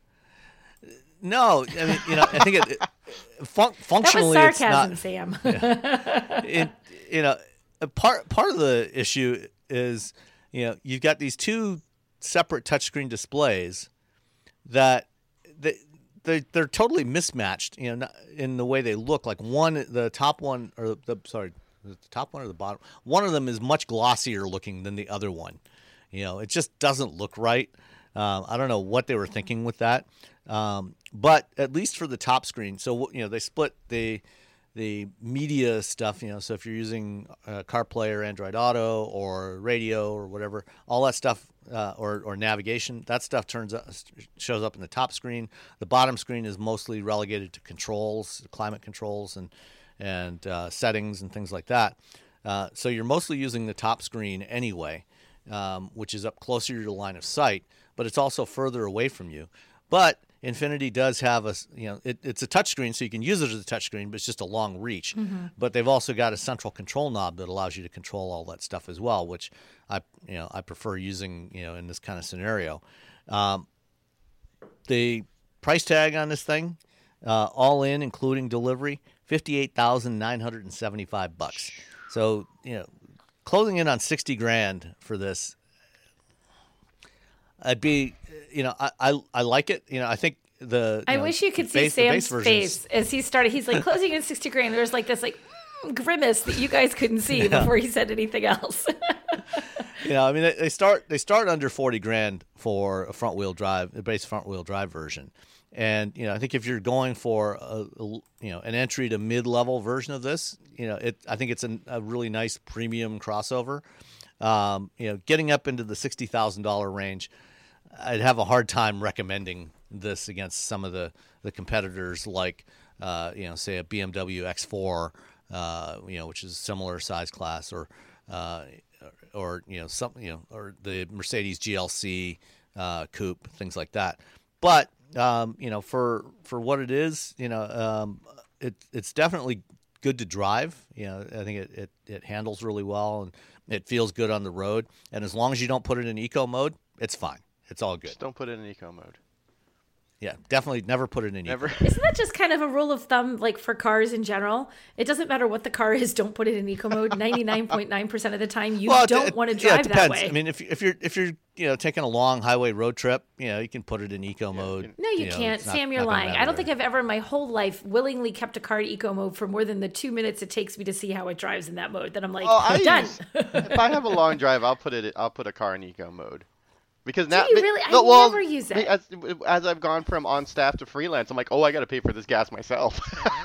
No, I mean, you know, I think it, it fun- functionally that was sarcasm, it's not, Sam. Yeah. It, you know, a part part of the issue is, you know, you've got these two separate touchscreen displays that they they they're totally mismatched, you know, in the way they look. Like one, the top one, or the sorry, the top one or the bottom, one of them is much glossier looking than the other one. You know, it just doesn't look right. Um, I don't know what they were thinking with that. Um, but at least for the top screen, so you know they split the the media stuff. You know, so if you're using uh, CarPlay or Android Auto or radio or whatever, all that stuff, uh, or or navigation, that stuff turns up, shows up in the top screen. The bottom screen is mostly relegated to controls, climate controls, and and uh, settings and things like that. Uh, so you're mostly using the top screen anyway, um, which is up closer to your line of sight, but it's also further away from you. But Infinity does have a, you know, it, it's a touchscreen, so you can use it as a touchscreen, but it's just a long reach. Mm-hmm. But they've also got a central control knob that allows you to control all that stuff as well, which I, you know, I prefer using, you know, in this kind of scenario. Um, the price tag on this thing, uh, all in, including delivery, fifty-eight thousand nine hundred seventy-five bucks. So, you know, closing in on sixty grand for this, I'd be, you know, I, I I like it. You know, I think the. I know, wish you could base, see Sam's face as he started. He's like closing in sixty grand. There's like this like mm, grimace that you guys couldn't see yeah. before he said anything else. You know, I mean, they, they start they start under forty grand for a front wheel drive, a base front wheel drive version, and you know, I think if you're going for a, a you know an entry to mid level version of this, you know, it I think it's an, a really nice premium crossover. Um, you know, getting up into the sixty thousand dollar range, I'd have a hard time recommending this against some of the, the competitors like, uh, you know, say a B M W X four, uh, you know, which is a similar size class, or, uh, or you know, some, you know, or the Mercedes G L C uh, coupe, things like that. But um, you know, for for what it is, you know, um, it it's definitely good to drive. You know, I think it, it, it handles really well and it feels good on the road. And as long as you don't put it in eco mode, it's fine. It's all good. Just don't put it in eco mode. Yeah, definitely never put it in never. eco. Isn't that just kind of a rule of thumb, like for cars in general? It doesn't matter what the car is. Don't put it in eco mode. ninety-nine point nine percent of the time, you well, don't it, want to drive yeah, it depends. that way. I mean, if if you're if you're you know taking a long highway road trip, you know you can put it in eco yeah, mode. No, you, you can't, know, Sam. Not, you're not lying. I don't think I've ever in my whole life willingly kept a car in eco mode for more than the two minutes it takes me to see how it drives in that mode. Then I'm like, oh, done. Use, if I have a long drive, I'll put it. I'll put a car in eco mode. Because now, do you really? I no, well, never use it. As, as I've gone from on staff to freelance, I'm like, oh, I got to pay for this gas myself.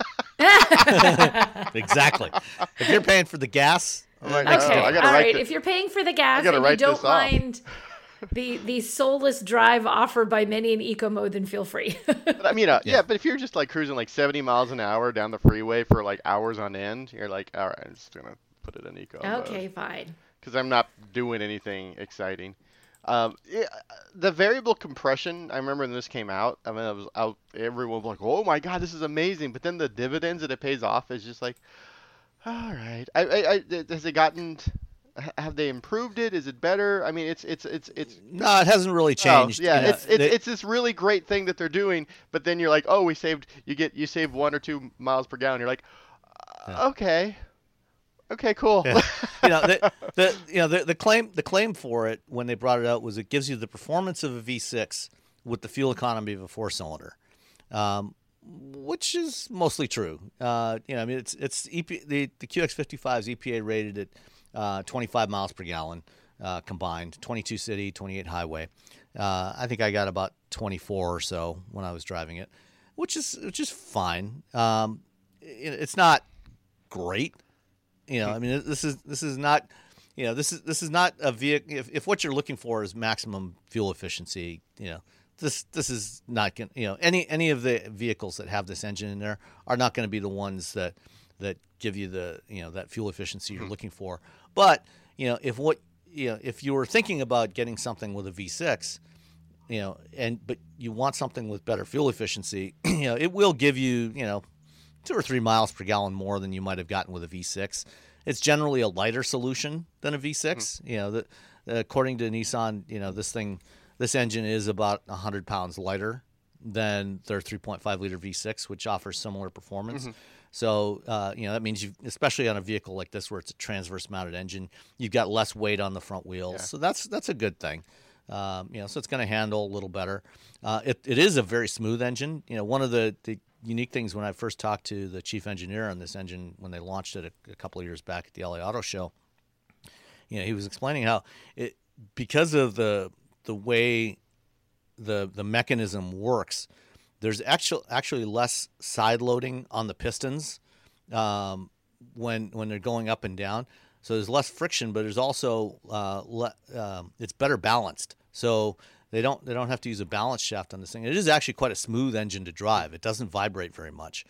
Exactly. If you're paying for the gas, like, okay, no, I gotta all right. the, if you're paying for the gas and you don't mind, the the soulless drive offered by many in eco mode, then feel free. But I mean, uh, yeah. Yeah. But if you're just like cruising like seventy miles an hour down the freeway for like hours on end, you're like, all right, I'm just gonna put it in eco Okay, mode fine. because I'm not doing anything exciting. Um, yeah, the variable compression, I remember when this came out, I mean, I was out, everyone was like, oh my God, this is amazing. But then the dividends that it pays off is just like, all right. I, I, I, has it gotten, ha- have they improved it? Is it better? I mean, it's, it's, it's, it's, No, it hasn't really oh, changed. yeah, you know, it's, it's, they- it's this really great thing that they're doing. But then you're like, oh, we saved, you get, you save one or two miles per gallon. You're like, uh, okay. Okay, cool. Yeah. you know, the, the you know the, the claim the claim for it when they brought it out was it gives you the performance of a V six with the fuel economy of a four cylinder, um, which is mostly true. Uh, you know, I mean, it's it's E P, the the Q X fifty-five is E P A rated at uh, twenty-five miles per gallon uh, combined, twenty-two city, twenty-eight highway. Uh, I think I got about twenty-four or so when I was driving it, which is which is fine. Um, it, it's not great. You know, I mean, this is this is not, you know, this is this is not a vehicle. If, if what you're looking for is maximum fuel efficiency, you know, this this is not going. You know, any any of the vehicles that have this engine in there are not going to be the ones that that give you the you know that fuel efficiency you're looking for. But you know, if what you know, if you were thinking about getting something with a V six, you know, and but you want something with better fuel efficiency, you know, it will give you you know. two or three miles per gallon more than you might have gotten with a V six. It's generally a lighter solution than a V six. Mm-hmm. You know, the, according to Nissan, you know, this thing, this engine is about one hundred pounds lighter than their three point five liter V six, which offers similar performance. Mm-hmm. So, uh, you know, that means you, especially on a vehicle like this where it's a transverse mounted engine, you've got less weight on the front wheels. Yeah. So that's that's a good thing. Um, you know, so it's going to handle a little better. Uh, it it is a very smooth engine. You know, one of the, the unique things when I first talked to the chief engineer on this engine when they launched it a, a couple of years back at the L A Auto Show, you know, he was explaining how it because of the the way the the mechanism works, there's actually actually less side loading on the pistons um, when when they're going up and down. So there's less friction, but there's also uh, le- um, it's better balanced. So They don't they don't have to use a balance shaft on this thing. It is actually quite a smooth engine to drive. It doesn't vibrate very much,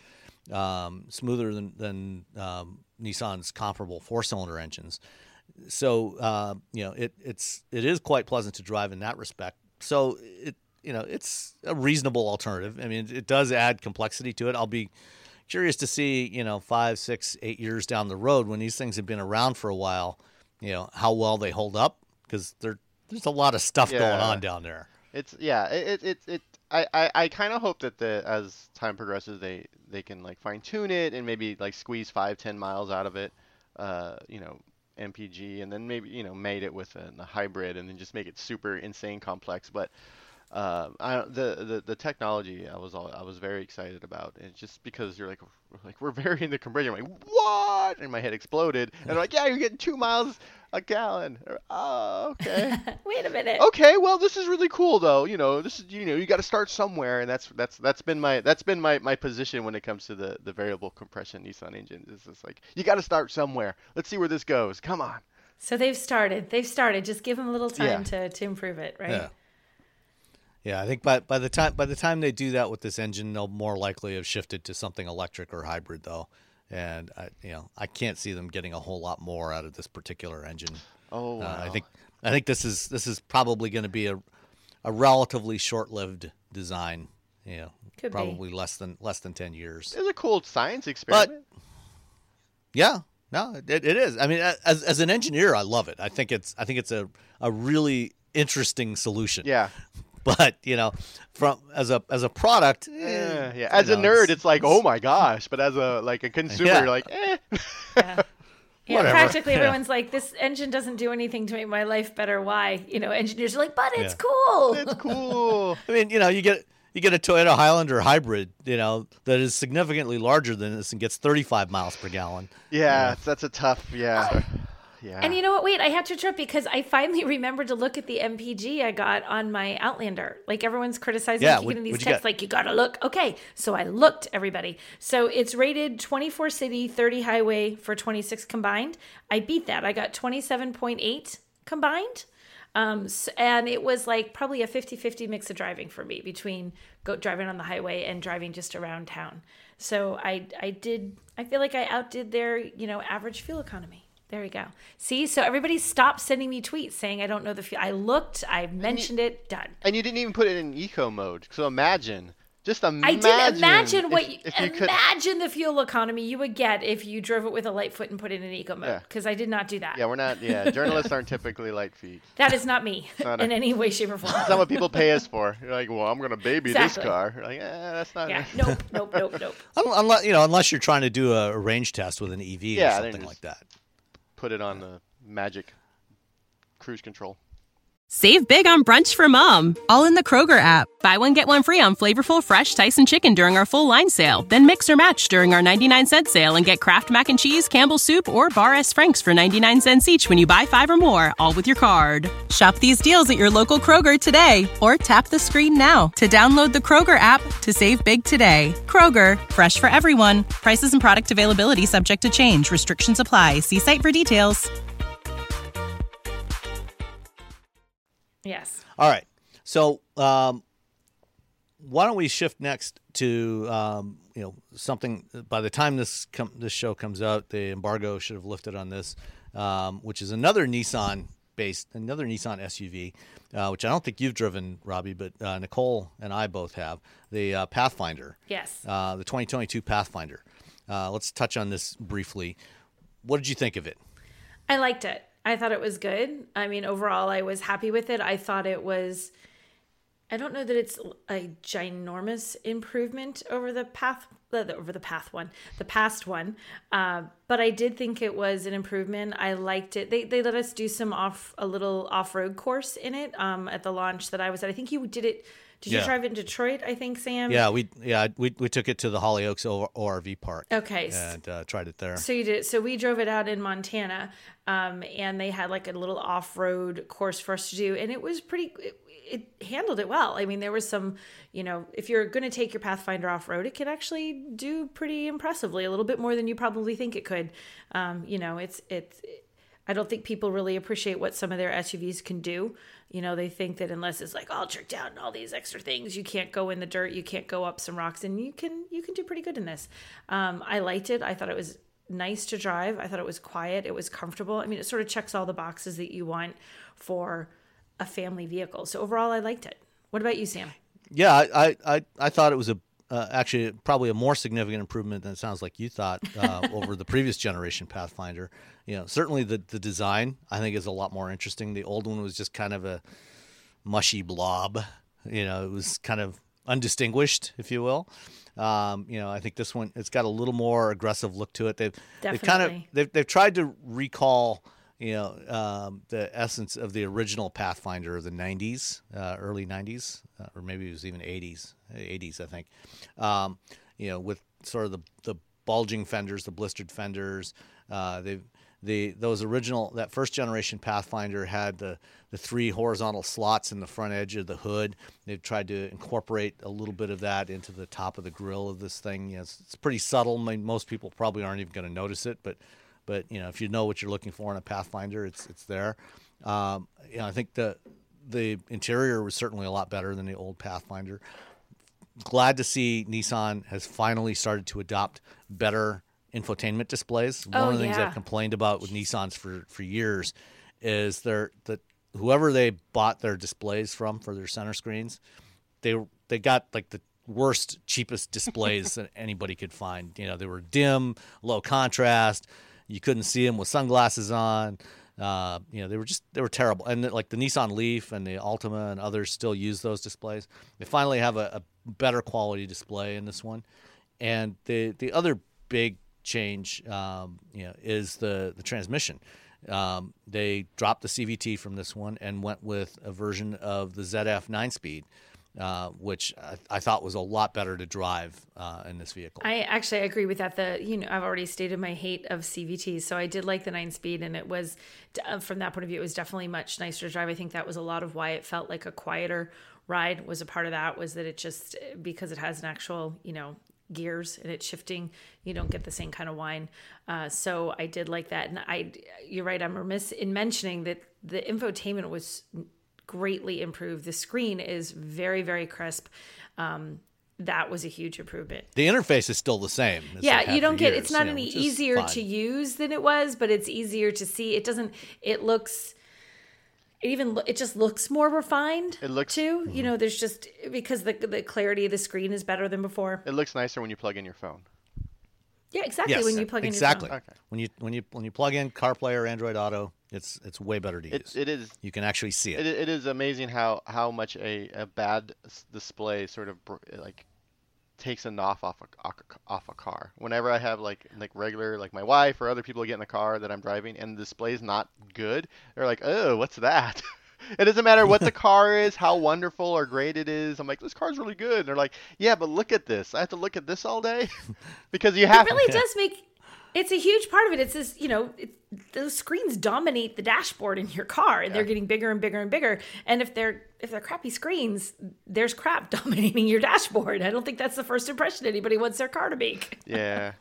um, smoother than than um, Nissan's comparable four-cylinder engines. So uh, you know it it's it is quite pleasant to drive in that respect. So it you know it's a reasonable alternative. I mean, it does add complexity to it. I'll be curious to see you know five, six, eight years down the road when these things have been around for a while, you know how well they hold up because they're There's a lot of stuff yeah. going on down there. It's yeah. It it it. I I, I kind of hope that the as time progresses they they can like fine tune it and maybe like squeeze five ten miles out of it. Uh, you know, M P G and then maybe you know mate it with a, a hybrid and then just make it super insane complex. But uh, I the, the the technology I was all I was very excited about. And just because you're like like we're varying the compression, I'm like what? And my head exploded. And they're like yeah, you're getting two miles a gallon. Oh, okay. Wait a minute. Okay, well, this is really cool, though. You know, this is you know, you got to start somewhere, and that's that's that's been my that's been my, my position when it comes to the, the variable compression Nissan engines. It's just like you got to start somewhere. Let's see where this goes. Come on. So they've started. They've started. Just give them a little time Yeah. to, to improve it, right? Yeah. Yeah, I think by by the time by the time they do that with this engine, they'll more likely have shifted to something electric or hybrid, though. And I, you know, I can't see them getting a whole lot more out of this particular engine. Oh, wow. Uh, I think I think this is this is probably going to be a a relatively short-lived design. You know, Could be. probably less than less than ten years. It's a cool science experiment. Yeah, no, it, it is. I mean, as as an engineer, I love it. I think it's I think it's a a really interesting solution. yeah. But you know, from as a as a product, eh, Yeah, yeah. As you a know, nerd, it's, it's like, oh my gosh. But as a like a consumer, Yeah. you're like, eh. Yeah. Yeah, Whatever. practically Yeah. everyone's like, this engine doesn't do anything to make my life better. Why? You know, engineers are like, but it's Yeah. cool. It's cool. I mean, you know, you get you get a Toyota Highlander hybrid, you know, that is significantly larger than this and gets thirty-five miles per gallon. Yeah, that's a tough. Yeah. Yeah. And you know what? Wait, I have to interrupt because I finally remembered to look at the M P G I got on my Outlander. Like everyone's criticizing Yeah, me, keep what- getting these what'd you texts get? like, you got to look. Okay, so I looked, everybody. So it's rated twenty-four city, thirty highway for twenty-six combined. I beat that. I got twenty-seven point eight combined. Um, s- and it was like probably a fifty-fifty mix of driving for me between go driving on the highway and driving just around town. So I, I did, I feel like I outdid their, you know, average fuel economy. There we go. See, so everybody stopped sending me tweets saying I don't know the fuel. I looked, I mentioned you, it, done. And you didn't even put it in eco mode. So imagine, just imagine. I did imagine what, if, you, if you imagine could... the fuel economy you would get if you drove it with a light foot and put it in eco mode. Because yeah. I did not do that. Yeah, we're not, yeah, journalists aren't typically light feet. That is not me not in a, any way, shape, or form. That's not what people pay us for. You're like, well, I'm going to baby exactly. this car. You're like, eh, that's not. Yeah, nope, nope, nope, nope. Unless, you know, unless you're trying to do a range test with an E V yeah, or something like that. Put it on the magic cruise control. Save big on brunch for mom, all in the Kroger app. Buy one, get one free on flavorful fresh Tyson chicken during our full line sale. Then mix or match during our ninety-nine cent sale and get Kraft Mac and Cheese, Campbell's Soup, or Bar S. Frank's for ninety-nine cents each when you buy five or more, all with your card. Shop these deals at your local Kroger today or tap the screen now to download the Kroger app to save big today. Kroger, fresh for everyone. Prices and product availability subject to change. Restrictions apply. See site for details. Yes. All right. So um, why don't we shift next to um, you know something? By the time this com- this show comes out, the embargo should have lifted on this, um, which is another Nissan based, another Nissan S U V, uh, which I don't think you've driven, Robbie, but uh, Nicole and I both have, the uh, Pathfinder. Yes. Uh, the twenty twenty-two Pathfinder. Uh, let's touch on this briefly. What did you think of it? I liked it. I thought it was good. I mean, overall, I was happy with it. I thought it was, I don't know that it's a ginormous improvement over the path, over the path one, the past one. Uh, but I did think it was an improvement. I liked it. They they let us do some off, a little off-road course in it um, at the launch that I was at. I think you did it. Did yeah. you drive it in Detroit, I think, Sam? Yeah, we yeah we we took it to the Hollyoaks O R V park. Okay. And uh, tried it there. So you did. So we drove it out in Montana, um, and they had like a little off-road course for us to do, and it was pretty. It, it handled it well. I mean, there was some, you know, if you're going to take your Pathfinder off-road, it can actually do pretty impressively, a little bit more than you probably think it could. Um, you know, it's it's. It, I don't think people really appreciate what some of their S U Vs can do. You know, they think that unless it's like all tricked out and all these extra things, you can't go in the dirt, you can't go up some rocks, and you can you can do pretty good in this. Um, I liked it. I thought it was nice to drive. I thought it was quiet. It was comfortable. I mean, it sort of checks all the boxes that you want for a family vehicle. So overall, I liked it. What about you, Sam? Yeah, I I, I thought it was a uh, actually probably a more significant improvement than it sounds like you thought uh, over the previous generation Pathfinder. You know, certainly the, the design I think is a lot more interesting. The old one was just kind of a mushy blob. You know, it was kind of undistinguished, if you will. Um, you know, I think this one, it's got a little more aggressive look to it. They've Definitely. they've kind of they've they've tried to recall, you know, um, the essence of the original Pathfinder of the nineties, uh, early nineties, uh, or maybe it was even eighties, eighties, I think. Um, you know, with sort of the the bulging fenders, the blistered fenders. Uh, they've The those original that first generation Pathfinder had the the three horizontal slots in the front edge of the hood. They've tried to incorporate a little bit of that into the top of the grill of this thing. You know, it's, it's pretty subtle. I mean, most people probably aren't even going to notice it, but but you know, if you know what you're looking for in a Pathfinder, it's it's there. Um, you know, I think the the interior was certainly a lot better than the old Pathfinder. Glad to see Nissan has finally started to adopt better infotainment displays. One oh, of the things yeah. I've complained about with Nissans for, for years is their that whoever they bought their displays from for their center screens, they they got like the worst, cheapest displays that anybody could find. You know, they were dim, low contrast. You couldn't see them with sunglasses on. Uh, you know, they were just they were terrible. And like the Nissan Leaf and the Altima and others still use those displays. They finally have a, a better quality display in this one. And the the other big change, um, you know, is the the transmission. Um, they dropped the C V T from this one and went with a version of the Z F nine-speed, uh, which I, I thought was a lot better to drive uh, in this vehicle. I actually agree with that. The you know I've already stated my hate of C V Ts, so I did like the nine-speed, and it was uh, from that point of view, it was definitely much nicer to drive. I think that was a lot of why it felt like a quieter ride. Was a part of that was that it just because it has an actual you know. gears and it's shifting. You don't get the same kind of whine. Uh, so I did like that. And I, you're right, I'm remiss in mentioning that the infotainment was greatly improved. The screen is very, very crisp. Um, that was a huge improvement. The interface is still the same. Yeah, you don't get, years, it's not you know, any easier fine. to use than it was, but it's easier to see. It doesn't, it looks, it even, it just looks more refined. It looks, too. Mm-hmm. You know, there's just, because the the clarity of the screen is better than before. It looks nicer when you plug in your phone. Yeah, exactly. Yes, when you plug exactly. in your phone. Okay. When you when you when you plug in CarPlay or Android Auto, it's it's way better to It, use. it is. You can actually see it. It, it is amazing how, how much a, a bad s- display sort of br- like takes a knock off a, off a off a car. Whenever I have like like regular like my wife or other people get in the car that I'm driving and the display's not good, they're like, oh, what's that? It doesn't matter what the car is, how wonderful or great it is. I'm like, this car's really good. And they're like, yeah, but look at this. I have to look at this all day because you have. It really does make. It's a huge part of it. It's this, you know, it, those screens dominate the dashboard in your car, and Yeah. they're getting bigger and bigger and bigger. And if they're if they're crappy screens, there's crap dominating your dashboard. I don't think that's the first impression anybody wants their car to make. Yeah.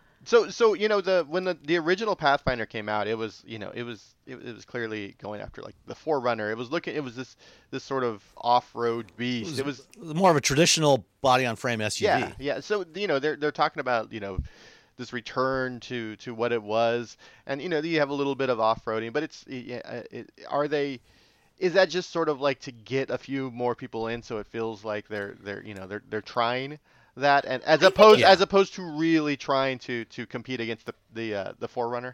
So so you know the when the, the original Pathfinder came out, it was you know it was it, it was clearly going after like the Forerunner. It was looking it was this this sort of off-road beast. It was, It was more of a traditional body-on-frame S U V. yeah yeah. So you know they're they're talking about you know this return to to what it was, and you know you have a little bit of off-roading, but it's yeah, it, are they? Is that just sort of like to get a few more people in, so it feels like they're they're you know they're they're trying that, and as opposed yeah. as opposed to really trying to to compete against the the uh, the Forerunner?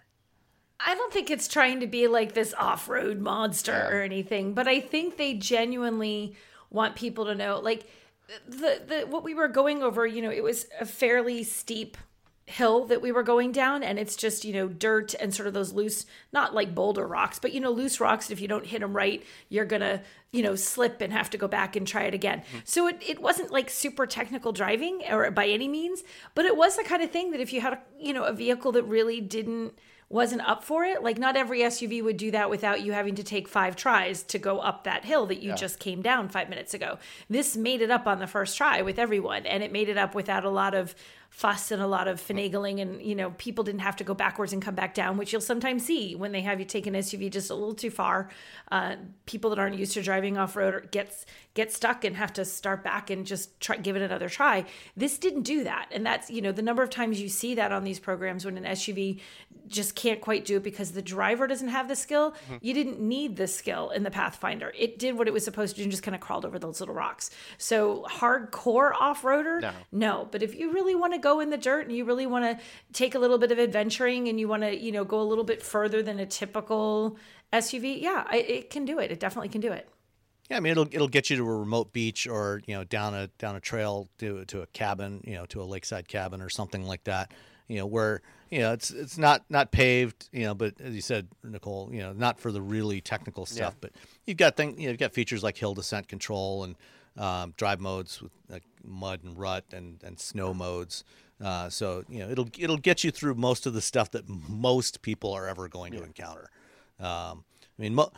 I don't think it's trying to be like this off-road monster Yeah. or anything, but I think they genuinely want people to know, like the the what we were going over. You know, it was a fairly steep hill that we were going down, and it's just, you know, dirt and sort of those loose, not like boulder rocks, but you know, loose rocks. If you don't hit them right, you're gonna, you know, slip and have to go back and try it again. Mm-hmm. So it, it wasn't like super technical driving or by any means, but it was the kind of thing that if you had a, you know, a vehicle that really didn't wasn't up for it, like not every S U V would do that without you having to take five tries to go up that hill that you Yeah. just came down five minutes ago. This made it up on the first try with everyone, and it made it up without a lot of fuss and a lot of finagling, and you know, people didn't have to go backwards and come back down, which you'll sometimes see when they have you take an S U V just a little too far. Uh, people that aren't used to driving off-road get get stuck and have to start back and just try give it another try. This didn't do that, and that's, you know, the number of times you see that on these programs when an S U V just can't quite do it because the driver doesn't have the skill. Mm-hmm. You didn't need the skill in the Pathfinder. It did what it was supposed to do and just kind of crawled over those little rocks. So hardcore off-roader, No. no. But if you really want to go in the dirt and you really want to take a little bit of adventuring and you want to, you know, go a little bit further than a typical S U V, yeah, I, it can do it. It definitely can do it. Yeah, I mean it'll it'll get you to a remote beach or you know down a down a trail to to a cabin, you know, to a lakeside cabin or something like that. You know, where you know it's it's not not paved, you know, but as you said, Nicole, you know, not for the really technical stuff. Yeah. But you've got thing you know, you've got features like hill descent control and um, drive modes with like mud and rut and, and snow modes. Uh, so you know it'll it'll get you through most of the stuff that most people are ever going to encounter. Um, I mean, mo-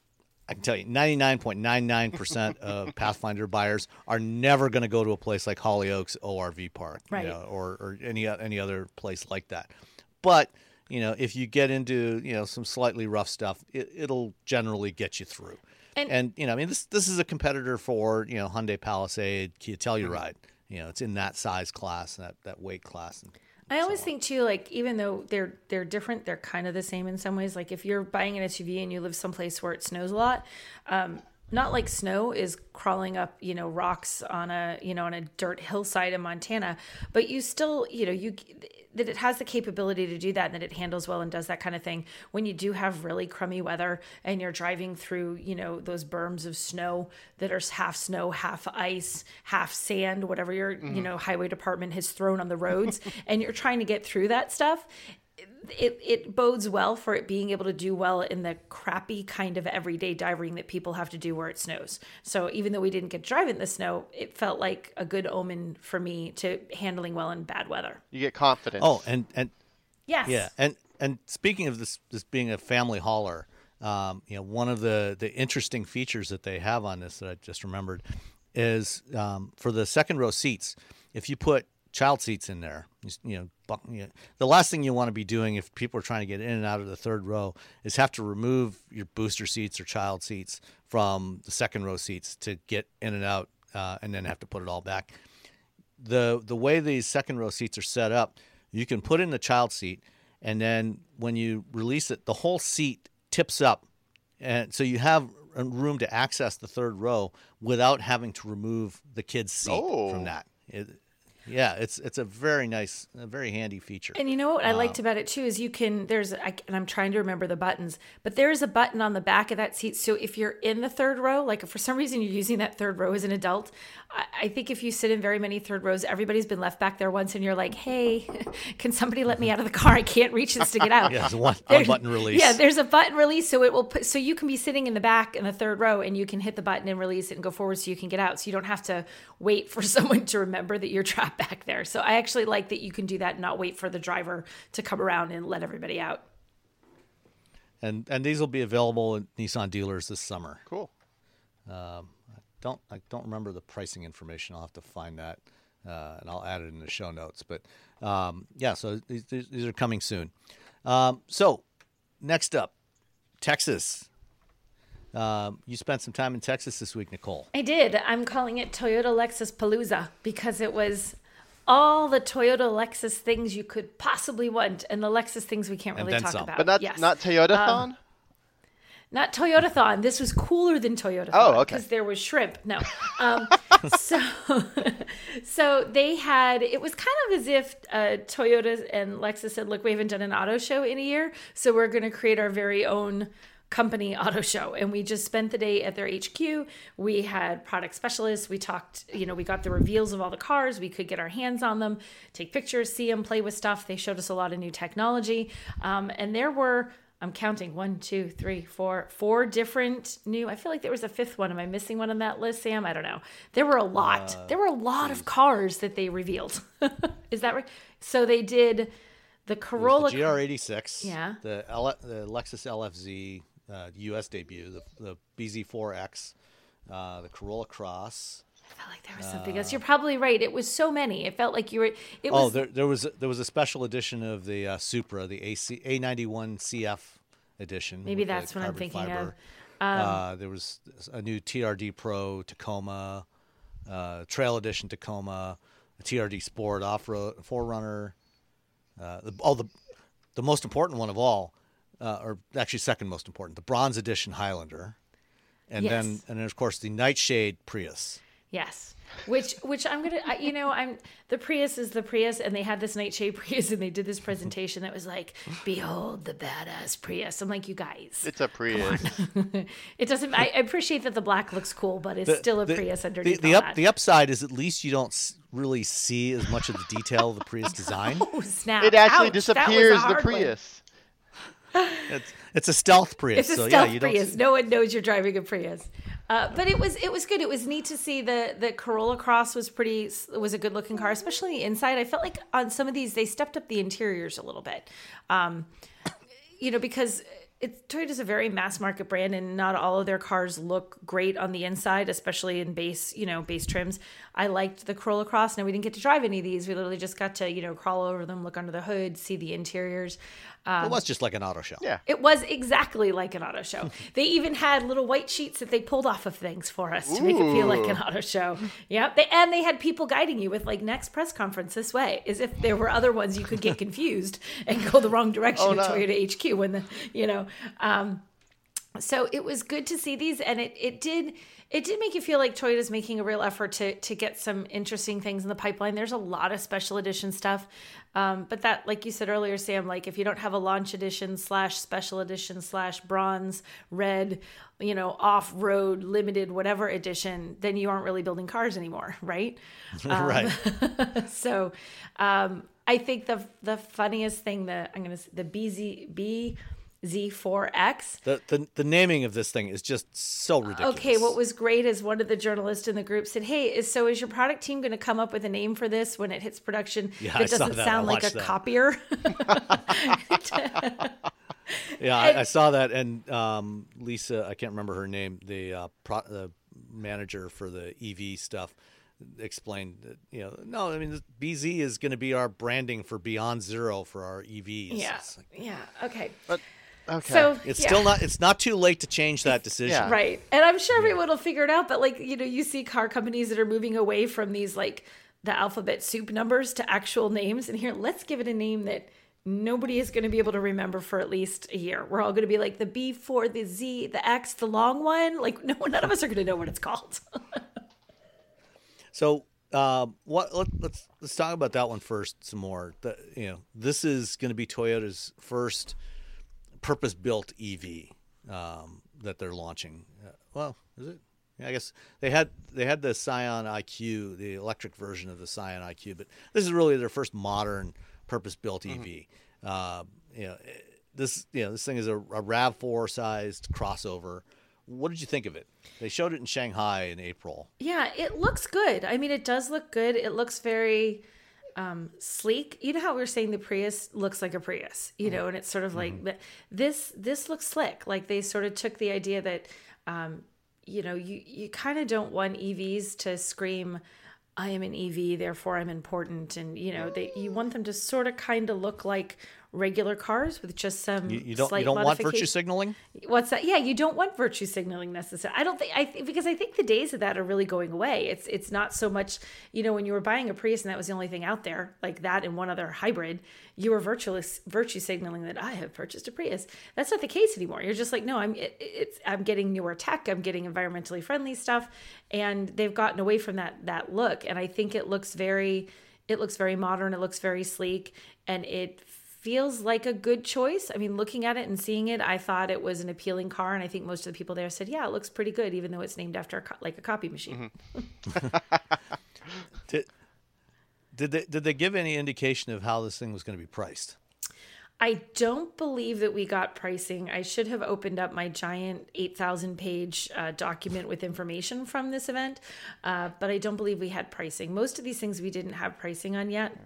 I can tell you, ninety-nine point nine nine percent of Pathfinder buyers are never going to go to a place like Hollyoaks O R V Park, Right. you know, or or any any other place like that. But you know, if you get into you know some slightly rough stuff, it, it'll generally get you through. And- And, you know, I mean, this this is a competitor for you know Hyundai Palisade, Kia Telluride. Mm-hmm. You know, it's in that size class, that that weight class. And I always think too, like even though they're they're different, they're kind of the same in some ways. Like if you're buying an S U V and you live someplace where it snows a lot, um, not like snow is crawling up, you know, rocks on a you know on a dirt hillside in Montana, but you still, you know, you that it has the capability to do that and that it handles well and does that kind of thing. When you do have really crummy weather and you're driving through, you know, those berms of snow that are half snow, half ice, half sand, whatever your, mm-hmm. you know, highway department has thrown on the roads, and you're trying to get through that stuff, it it bodes well for it being able to do well in the crappy kind of everyday driving that people have to do where it snows. So even though we didn't get to drive in the snow, it felt like a good omen for me to handling well in bad weather. You get confidence. oh, and and Yes. yeah, and and speaking of this this being a family hauler, um, you know, one of the the interesting features that they have on this that I just remembered is um, for the second row seats, if you put child seats in there. You, you know, bu- you know, the last thing you want to be doing if people are trying to get in and out of the third row is have to remove your booster seats or child seats from the second row seats to get in and out, uh, and then have to put it all back. The the way these second row seats are set up, you can put in the child seat, and then when you release it, the whole seat tips up, and so you have room to access the third row without having to remove the kid's seat Oh. from that. It, yeah, it's it's a very nice, a very handy feature. And you know what I liked about it too is you can, there's, I, and I'm trying to remember the buttons, but there's a button on the back of that seat. So if you're in the third row, like if for some reason you're using that third row as an adult, I, I think if you sit in very many third rows, everybody's been left back there once and you're like, hey, can somebody let me out of the car? I can't reach this to get out. Yeah, there's a one, There- one button release. Yeah, there's a button release, so it will put, so you can be sitting in the back in the third row and you can hit the button and release it and go forward so you can get out. So you don't have to wait for someone to remember that you're trapped back there. So I actually like that you can do that and not wait for the driver to come around and let everybody out. and and these will be available at Nissan dealers this summer. Cool. Um, I don't I don't remember the pricing information. I'll have to find that, uh, and I'll add it in the show notes. But um, yeah, so these, these are coming soon. Um, so next up, Texas. Um, you spent some time in Texas this week, Nicole. I did. I'm calling it Toyota Lexus Palooza because it was all the Toyota Lexus things you could possibly want and the Lexus things we can't And really then talk some. about. But not Yes. not Toyotathon? Not Toyotathon. This was cooler than Toyotathon. Oh, okay. Because there was shrimp. No. Um, so, so they had. It was kind of as if uh, Toyota and Lexus said, "Look, we haven't done an auto show in a year, so we're going to create our very own company auto show." And we just spent the day at their H Q. We had product specialists. We talked. You know, we got the reveals of all the cars. We could get our hands on them, take pictures, see them, play with stuff. They showed us a lot of new technology, um, and there were. I'm counting one, two, three, four, four different new. I feel like there was a fifth one. Am I missing one on that list, Sam? I don't know. There were a lot. Uh, there were a lot of cars that they revealed. Is that right? So they did the Corolla. The G R eighty-six, Yeah. the, L- the Lexus L F Z uh, U S debut, the, the B Z four X, uh, the Corolla Cross. I felt like there was something else. You're probably right. It was so many. It felt like you were. It was. Oh, there, there was there was a special edition of the uh, Supra, the A C, A ninety-one C F edition. Maybe with the that's what I'm carbon thinking of. fiber. uh, there was a new T R D Pro Tacoma, uh, Trail Edition Tacoma, a T R D Sport Off-Road four runner. Uh, the, oh, the the most important one of all, uh, or actually second most important, the Bronze Edition Highlander, and Yes. then and then of course the Nightshade Prius. Yes, which which I'm gonna, I, you know, I'm the Prius is the Prius, and they had this Nightshade Prius, and they did this presentation that was like, "Behold the badass Prius." I'm like, you guys, It's a Prius. it doesn't. I appreciate that the black looks cool, but it's The- still a the- Prius underneath The, the, all up, that. the upside is at least you don't s- really see as much of the detail of the Prius design. Oh snap! It actually Ouch, that was a disappears the hard one. Prius. It's it's a stealth Prius. It's a so stealth yeah, you don't Prius. see- No one knows you're driving a Prius. Uh, but it was it was good. It was neat to see the the Corolla Cross was pretty was a good looking car, especially the inside. I felt like on some of these they stepped up the interiors a little bit, um, you know, because it, Toyota's a very mass market brand, and not all of their cars look great on the inside, especially in base you know base trims. I liked the Corolla Cross. Now we didn't get to drive any of these. We literally just got to you know crawl over them, look under the hood, see the interiors. It was just like an auto show. Yeah. It was exactly like an auto show. They even had little white sheets that they pulled off of things for us to make it feel like an auto show. Yep. They, and they had people guiding you with like next press conference this way, as if there were other ones you could get confused and go the wrong direction Oh, at no. Toyota H Q when the, you know, um, so it was good to see these, and it, it did it did make you feel like Toyota's making a real effort to to get some interesting things in the pipeline. There's a lot of special edition stuff, um, but that, like you said earlier, Sam, like if you don't have a launch edition slash special edition slash bronze, red, you know, off road, limited, whatever edition, then you aren't really building cars anymore, right? Um, right. So um, I think the the funniest thing that I'm gonna say, the B Z B. Z four X. The, the the naming of this thing is just so ridiculous. Okay, what was great is one of the journalists in the group said, "Hey, is so is your product team going to come up with a name for this when it hits production Yeah, I that saw doesn't that. sound I like a watched that. copier?" Yeah, I, I saw that, and um, Lisa, I can't remember her name, the uh, pro, the manager for the E V stuff, explained that, you know, no, I mean, this B Z is going to be our branding for Beyond Zero for our E Vs. Yeah. Like, yeah. Okay. But okay. So it's yeah. still not, it's not too late to change that decision. Yeah. Right. And I'm sure everyone will figure it out. But like, you know, you see car companies that are moving away from these, like the alphabet soup numbers to actual names. And here, let's give it a name that nobody is going to be able to remember for at least a year. We're all going to be like the B four, the Z, the X, the long one. Like, no, none of us are going to know what it's called. So, uh, what let, let's let's talk about that one first some more. The, you know, this is going to be Toyota's first purpose-built E V um, that they're launching. Uh, well, is it? Yeah, I guess they had they had the Scion I Q, the electric version of the Scion I Q, but this is really their first modern purpose-built E V. Mm-hmm. Uh, you know, this you know this thing is a, a RAV four sized crossover. What did you think of it? They showed it in Shanghai in April. Yeah, it looks good. I mean, it does look good. It looks very um, sleek. You know how we were saying the Prius looks like a Prius, you know, and it's sort of like mm-hmm. this. This looks slick. Like they sort of took the idea that, um, you know, you you kind of don't want E Vs to scream, I am an E V, therefore I'm important. And, you know, they you want them to sort of kind of look like regular cars with just some you, you don't slight you don't want virtue modification. signaling? What's that? Yeah, you don't want virtue signaling necessarily. I don't think I th- because I think the days of that are really going away. It's it's not so much, you know, when you were buying a Prius and that was the only thing out there, like that and one other hybrid, you were virtuous virtue signaling that I have purchased a Prius. That's not the case anymore. You're just like, no, I'm it, it's I'm getting newer tech, I'm getting environmentally friendly stuff, and they've gotten away from that that look. And I think it looks very it looks very modern, it looks very sleek, and it feels like a good choice. I mean, looking at it and seeing it, I thought it was an appealing car, and I think most of the people there said, "Yeah, it looks pretty good," even though it's named after a co- like a copy machine. Mm-hmm. did, did they did they give any indication of how this thing was going to be priced? I don't believe that we got pricing. I should have opened up my giant eight thousand page uh, document with information from this event, uh, but I don't believe we had pricing. Most of these things we didn't have pricing on yet.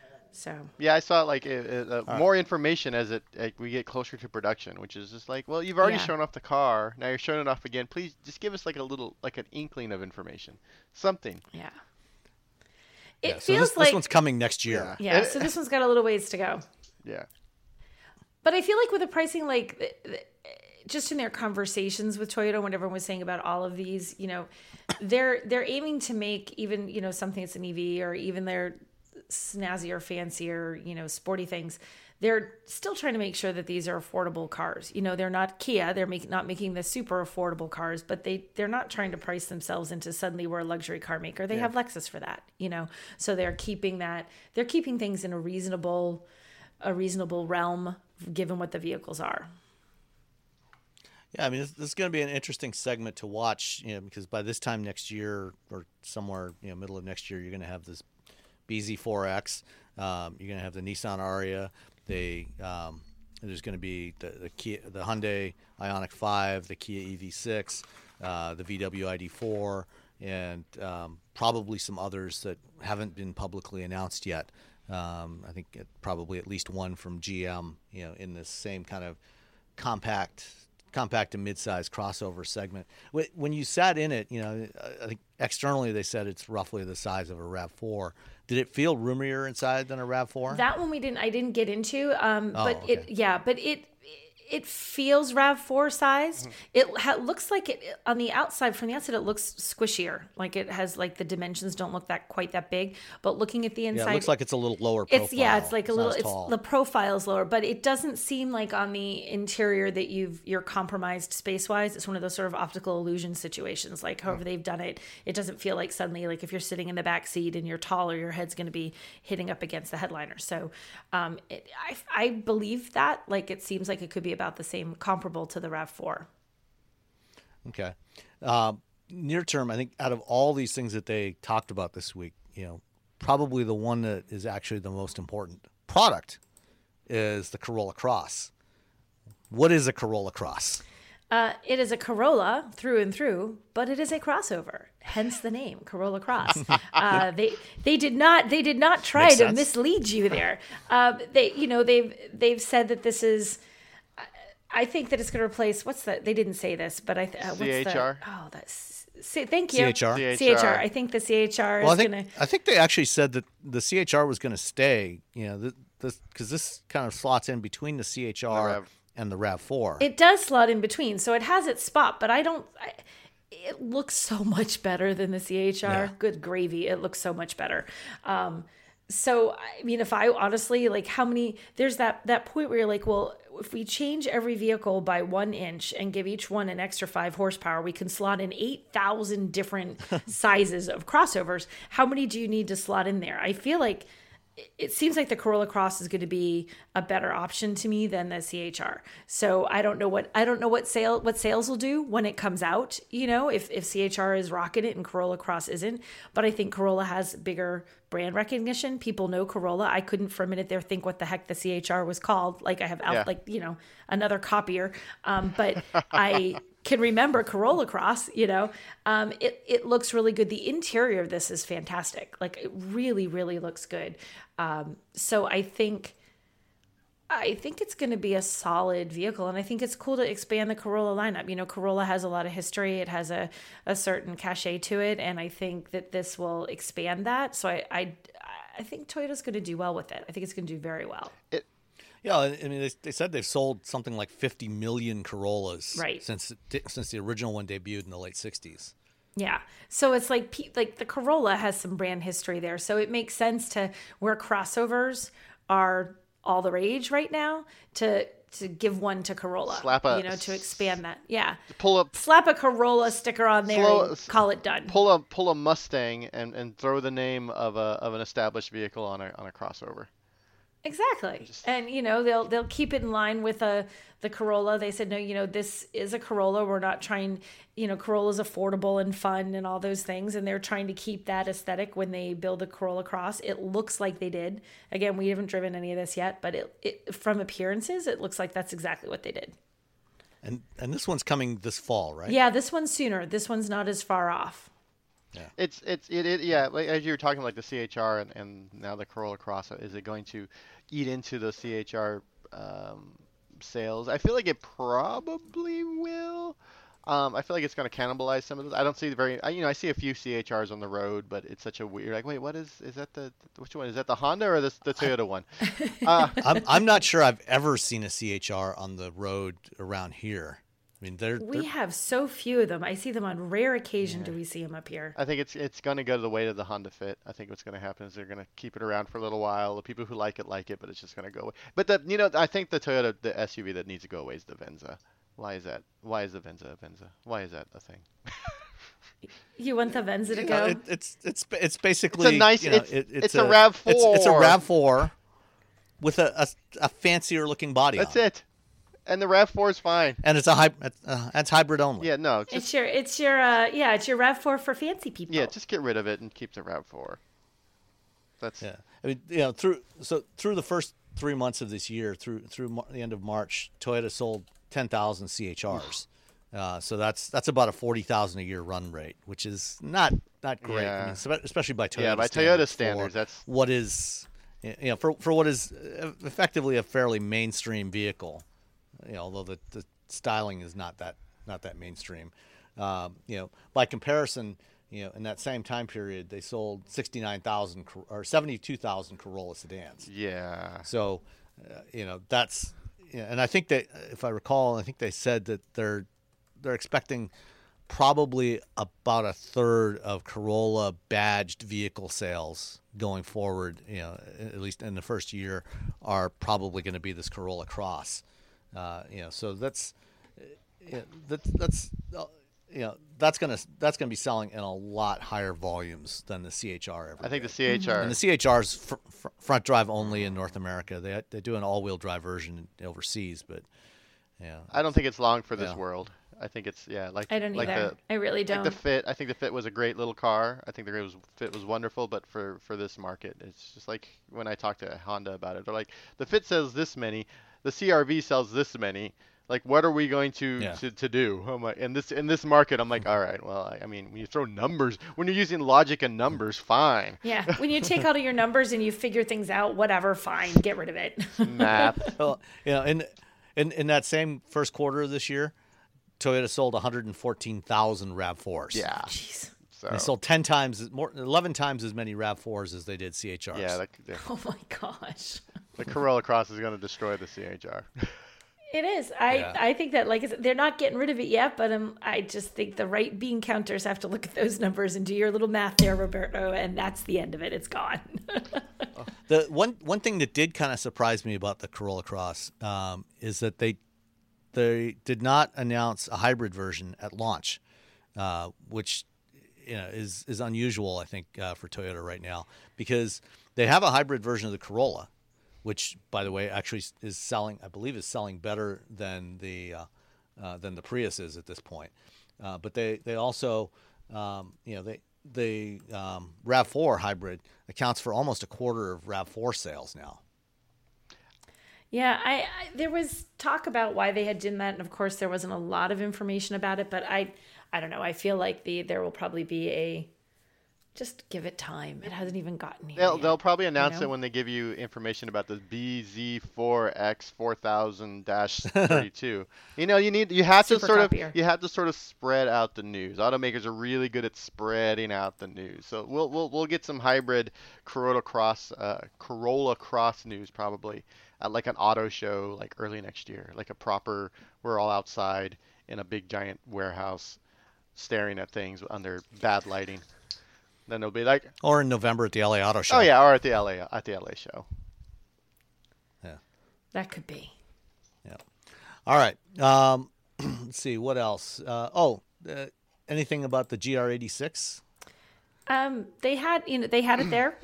So yeah, I saw like it, it, uh, more right. information as it like, we get closer to production, which is just like, well, you've already yeah. shown off the car, now you're showing it off again. Please just give us like a little, like an inkling of information, something. Yeah. It yeah, so feels this, like this one's coming next year. Yeah. yeah so this one's got a little ways to go. Yeah. But I feel like with the pricing, like just in their conversations with Toyota, when everyone was saying about all of these, you know, they're they're aiming to make even, you know, something that's an E V or even their snazzier, fancier, you know, sporty things. They're still trying to make sure that these are affordable cars. You know, they're not Kia. They're make, not making the super affordable cars, but they, they're not trying to price themselves into suddenly we're a luxury car maker. They yeah. have Lexus for that, you know, so they're keeping that, they're keeping things in a reasonable, a reasonable realm given what the vehicles are. Yeah, I mean, this, this is going to be an interesting segment to watch, you know, because by this time next year or somewhere, you know, middle of next year, you're going to have this B Z four X. Um, you're going to have the Nissan Ariya. They um, there's going to be the the, Kia, the Hyundai Ioniq five, the Kia E V six, uh, the V W I D four, and um, probably some others that haven't been publicly announced yet. Um, I think it, probably at least one from G M. You know, in this same kind of compact. compact and mid-size crossover segment. When you sat in it, you know, I think externally they said it's roughly the size of a RAV four. Did it feel roomier inside than a RAV four? That one we didn't. I didn't get into. Um, oh, but okay. it, yeah, but it. It feels RAV four sized. Mm-hmm. It ha- looks like it on the outside. From the outside, it looks squishier. Like it has like the dimensions don't look that quite that big. But looking at the inside, yeah, it looks like it's a little lower profile. It's yeah, it's like a it's little. It's tall. the profile's lower, but it doesn't seem like on the interior that you've you're compromised space wise. It's one of those sort of optical illusion situations. Like however mm-hmm. they've done it, it doesn't feel like suddenly like if you're sitting in the back seat and you're taller, your head's going to be hitting up against the headliner. So, um, it, I I believe that like it seems like it could be about the same. Comp- comparable to the RAV four. Okay. Uh, near term, I think out of all these things that they talked about this week, you know, probably the one that is actually the most important product is the Corolla Cross. What is a Corolla Cross? Uh, it is a Corolla through and through, but it is a crossover. Hence the name Corolla Cross. uh, they they did not they did not try Makes to sense. mislead you there. Uh, they you know they've they've said that this is. I think that it's going to replace, what's that? They didn't say this, but I th- uh, what's C H R? The, oh, that's, C- thank you. C H R? C H R. C H R. I think the C H R Well, I is think going to. I think they actually said that the C H R was going to stay. You know, this because this kind of slots in between the C H R Rav- and the RAV four. It does slot in between, so it has its spot, but I don't. I, it looks so much better than the C H R. Yeah. Good gravy. It looks so much better. Um, so, I mean, if I honestly, like how many, there's that, that point where you're like, well, if we change every vehicle by one inch and give each one an extra five horsepower, we can slot in eight thousand different sizes of crossovers. How many do you need to slot in there? I feel like it seems like the Corolla Cross is going to be a better option to me than the C H R. So I don't know what I don't know what sale what sales will do when it comes out. You know, if if C H R is rocking it and Corolla Cross isn't, but I think Corolla has bigger brand recognition. People know Corolla. I couldn't for a minute there think what the heck the C H R was called. Like I have Yeah. like you know another copier, um, but I. can remember Corolla Cross, you know, um, it, it looks really good. The interior of this is fantastic. Like it really, really looks good. Um, so I think, I think it's going to be a solid vehicle. And I think it's cool to expand the Corolla lineup. You know, Corolla has a lot of history. It has a, a certain cachet to it. And I think that this will expand that. So I, I, I think Toyota's going to do well with it. I think it's going to do very well. It, Yeah, I mean, they, they said they've sold something like fifty million Corollas Right. since since the original one debuted in the late sixties. Yeah. So it's like pe- like the Corolla has some brand history there. So it makes sense to where crossovers are all the rage right now to to give one to Corolla. Slap a- you know, to expand that. Yeah. pull up, Slap a Corolla sticker on there Slow- and call it done. pull a pull a Mustang and, and throw the name of a of an established vehicle on a on a crossover. Exactly. And you know, they'll they'll keep it in line with a the Corolla. They said no, you know, this is a Corolla. We're not trying, you know, Corolla's affordable and fun and all those things, and they're trying to keep that aesthetic when they build the Corolla Cross. It looks like they did. Again, we haven't driven any of this yet, but it, it from appearances, it looks like that's exactly what they did. And and this one's coming this fall, right? Yeah, this one's sooner. This one's not as far off. It's it's it, it yeah, like as you were talking like the C H R and, and now the Corolla Cross, is it going to eat into the C H R um, sales? I feel like it probably will. Um, I feel like it's going to cannibalize some of those. I don't see the very, I, you know, I see a few C H Rs on the road, but it's such a weird. Like, wait, what is is that the which one is that the Honda or the the Toyota one? Uh, I'm I'm not sure I've ever seen a C H R on the road around here. I mean, they're, We they're have so few of them. I see them on rare occasion. Do we see them up here? I think it's it's going to go the way of the Honda Fit. I think what's going to happen is they're going to keep it around for a little while. The people who like it like it, but it's just going to go away. But the you know I think the Toyota the S U V that needs to go away is the Venza. Why is that? Why is the Venza a Venza? Why is that a thing? You want the Venza to you go? know, it, it's it's it's basically It's a nice. you know, it's, it, it's a RAV four. It's, it's a RAV four with a, a, a fancier looking body. That's on it. And the RAV four is fine. And it's a hybrid. Uh, it's hybrid only. Yeah, no, It's just your, it's your, uh, yeah, it's your RAV four for fancy people. yeah, just get rid of it and keep the RAV four. That's Yeah, I mean, you know, through so through the first three months of this year, through through mar- the end of March, Toyota sold ten thousand C H Rs. Uh, so that's that's about a forty thousand a year run rate, which is not not great. I Yeah. mean, spe- especially by Toyota. Yeah, by standards Toyota standards, for that's- what is you know for for what is effectively a fairly mainstream vehicle. You know, although the, the styling is not that not that mainstream. Um, you know, by comparison, you know, in that same time period, they sold sixty-nine thousand or seventy-two thousand Corolla sedans. yeah. So, uh, you know, that's, yeah, and I think that if I recall, I think they said that they're they're expecting probably about a third of Corolla badged vehicle sales going forward. You know, at least in the first year, are probably going to be this Corolla Cross. Uh, you know, so that's yeah, that, that's uh, you know that's gonna that's gonna be selling in a lot higher volumes than the C H R ever. I think the did. C H R. And the C H R's fr- fr- front drive only in North America. They they do an all wheel drive version overseas, but yeah, I don't think it's long for this Yeah. world. I think it's yeah, like I don't like either. the I really don't. like the Fit. I think the Fit was a great little car. I think the was, Fit was wonderful, but for for this market, it's just like when I talked to Honda about it, they're like, the Fit sells this many, the C R V sells this many. Like, what are we going to Yeah. to, to do? I'm like, in this in this market, I'm like, all right, well, I, I mean, when you throw numbers, when you're using logic and numbers, fine. Yeah, when you take out of your numbers and you figure things out, whatever, fine, get rid of it. Map. well, you know, and In in that same first quarter of this year, Toyota sold one hundred fourteen thousand RAV fours. Yeah. Jeez. So They sold ten times more, eleven times as many RAV fours as they did C H Rs. yeah, that, yeah. Oh my gosh. The Corolla Cross is going to destroy the C H R. It is. I, Yeah. I think that, like I said, they're not getting rid of it yet, but um, I just think the right bean counters have to look at those numbers and do your little math there, Roberto, and that's the end of it. It's gone. The one one thing that did kind of surprise me about the Corolla Cross um, is that they they did not announce a hybrid version at launch, uh, which you know is is unusual, I think, uh, for Toyota right now, because they have a hybrid version of the Corolla, which, by the way, actually is selling, I believe, is selling better than the uh, uh, than the Prius is at this point. Uh, but they they also, um, you know, they the um, RAV four hybrid accounts for almost a quarter of RAV four sales now. Yeah, I, I there was talk about why they had done that, and of course there wasn't a lot of information about it. But I, I don't know. I feel like the there will probably be a. Just give it time. It hasn't even gotten here. They'll yet, they'll probably announce you know? it when they give you information about the B Z four X four thousand thirty-two. You know, you need you have to Super sort copier. of you have to sort of spread out the news. Automakers are really good at spreading out the news. So we'll we'll we'll get some hybrid Corolla Cross uh, Corolla Cross news probably at like an auto show like early next year, like a proper we're all outside in a big giant warehouse staring at things under bad lighting. Then it'll be like, Or in November at the L A Auto Show. oh yeah, or at the L A at the L A show. Yeah. That could be. Yeah. All right. Um, let's see what else. Uh, oh, uh, anything about the G R eighty-six? Um, they had, you know, they had it there.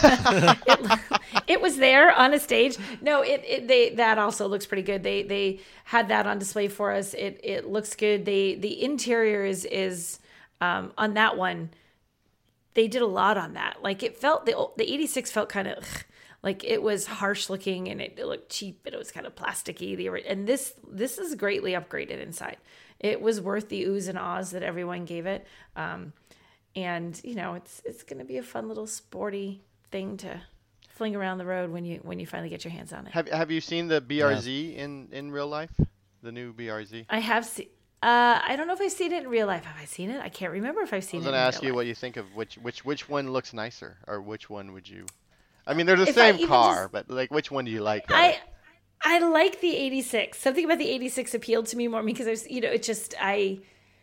it, it was there on a stage. No, it, it, they, that also looks pretty good. They, they had that on display for us. It, it looks good. They, the interior is, is, um, on that one, they did a lot on that. Like it felt, the, the eighty-six felt kind of like it was harsh looking and it, it looked cheap and it was kind of plasticky. The, and this, this is greatly upgraded inside. It was worth the oohs and ahs that everyone gave it. Um, And, you know, it's it's going to be a fun little sporty thing to fling around the road when you when you finally get your hands on it. Have Have you seen the B R Z in in real life? The new B R Z. I have seen. Uh, I don't know if I've seen it in real life. Have I seen it? I can't remember if I've I seen was it. going to in ask real you life. what you think of which which which one looks nicer, or which one would you? I mean, they're the If I same even car, just- but like, which one do you like? I better? I like the eighty-six. Something about the eighty-six appealed to me more because I was, you know, it just I.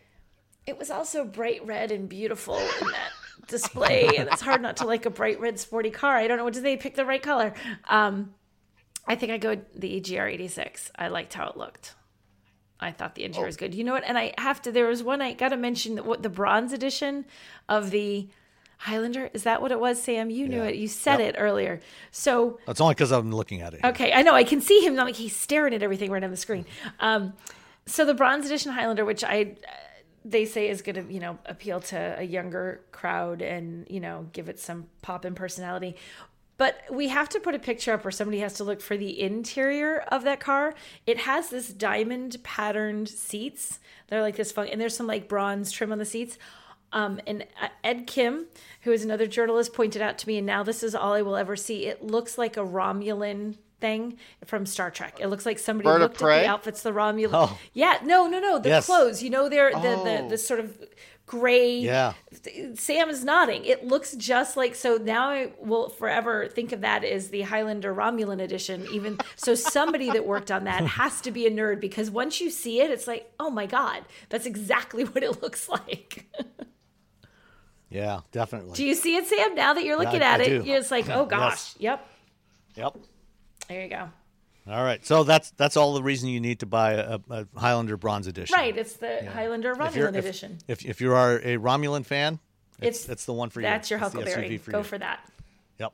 It was also bright red and beautiful in that display, and it's hard not to like a bright red sporty car. I don't know. Did they pick the right color? Um, I think I go with the G R eighty-six. I liked how it looked. I thought the interior was good. You know what? And I have to. There was one I got to mention that what the bronze edition of the Highlander. Is that what it was, Sam? You knew Yeah. it. You said Yep. it earlier. So That's only because I'm looking at it. here. okay, I know. I can see him. Like he's staring at everything right on the screen. Um, so the bronze edition Highlander, which I. They say is going to, you know, appeal to a younger crowd and, you know, give it some pop and personality. But we have to put a picture up or somebody has to look for the interior of that car. It has this diamond patterned seats. They're like this fun, and there's some like bronze trim on the seats. Um, and Ed Kim, who is another journalist, pointed out to me, and now this is all I will ever see. It looks like a Romulan thing from Star Trek. It looks like somebody Bird of looked Prey? at the outfits, the Romulan. Oh. Yeah, no, no, no. The Yes. clothes, you know, they're the, the Oh. the sort of gray. Yeah. Sam is nodding. It looks just like, so now I will forever think of that as the Highlander Romulan edition. Even so, somebody that worked on that has to be a nerd because once you see it, it's like, oh my God, that's exactly what it looks like. Yeah, definitely. Do you see it, Sam? Now that you're looking I- at I it, do. you're just like, oh gosh, Yes. yep. Yep. There you go. All right. So that's that's all the reason you need to buy a, a Highlander Bronze Edition. Right, it's the Highlander If you're- Romulan if- edition. If, if you are a Romulan fan, it's, It's it's the one for you. That's your It's the S U V Huckleberry. for Go you. for that. Yep.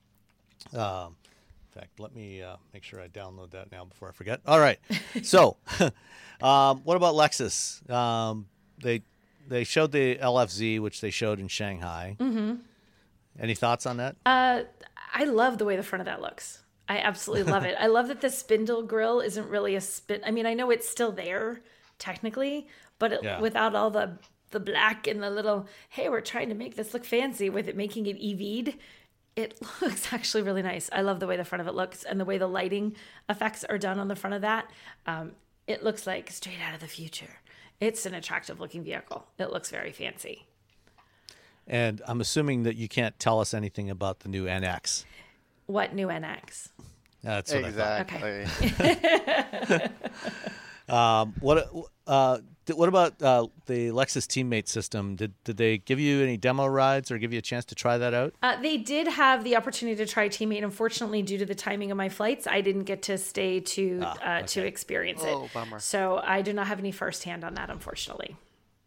Um, in fact, let me uh, make sure I download that now before I forget. All right. So, um, what about Lexus? Um, they they showed the L F Z, which they showed in Shanghai. Mm-hmm. Any thoughts on that? Uh, I love the way the front of that looks. I absolutely love it. I love that the spindle grille isn't really a spin. I mean, I know it's still there technically, but it, Yeah. without all the the black and the little, hey, we're trying to make this look fancy with it making it E V'd. it looks actually really nice. I love the way the front of it looks and the way the lighting effects are done on the front of that. Um, it looks like straight out of the future. It's an attractive looking vehicle. It looks very fancy. And I'm assuming that you can't tell us anything about the new N X. What new N X? That's what exactly. I thought. um, what uh, what about uh, the Lexus Teammate system? Did did they give you any demo rides or give you a chance to try that out? Uh, they did have the opportunity to try Teammate. Unfortunately, due to the timing of my flights, I didn't get to stay to Ah, uh, okay. to experience it. Oh, bummer. So I do not have any firsthand on that, unfortunately.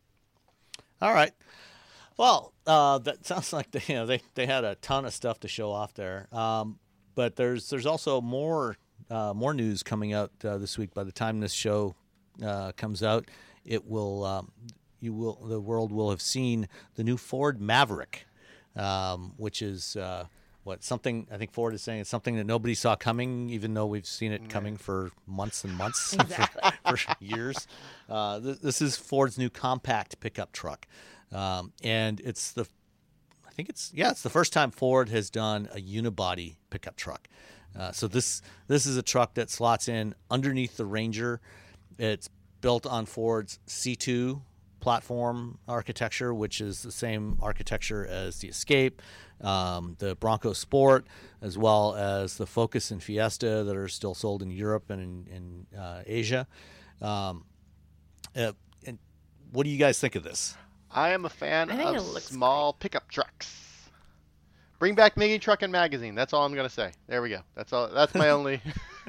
All right. Well, uh, that sounds like they, you know they, they had a ton of stuff to show off there. Um, but there's there's also more uh, more news coming out uh, this week. By the time this show uh, comes out, it will um, you will the world will have seen the new Ford Maverick, um, which is uh, what something I think Ford is saying it's something that nobody saw coming, even though we've seen it coming for months and months, Exactly. for, for years. Uh, th- this is Ford's new compact pickup truck. Um, and it's the, I think it's yeah, it's the first time Ford has done a unibody pickup truck. Uh, so this this is a truck that slots in underneath the Ranger. It's built on Ford's C two platform architecture, which is the same architecture as the Escape, um, the Bronco Sport, as well as the Focus and Fiesta that are still sold in Europe and in, in uh, Asia. Um, uh, and what do you guys think of this? I am a fan I think of it looks small pickup trucks. Bring back Mini Truckin' Magazine. That's all I'm gonna say. There we go. That's all. That's my only.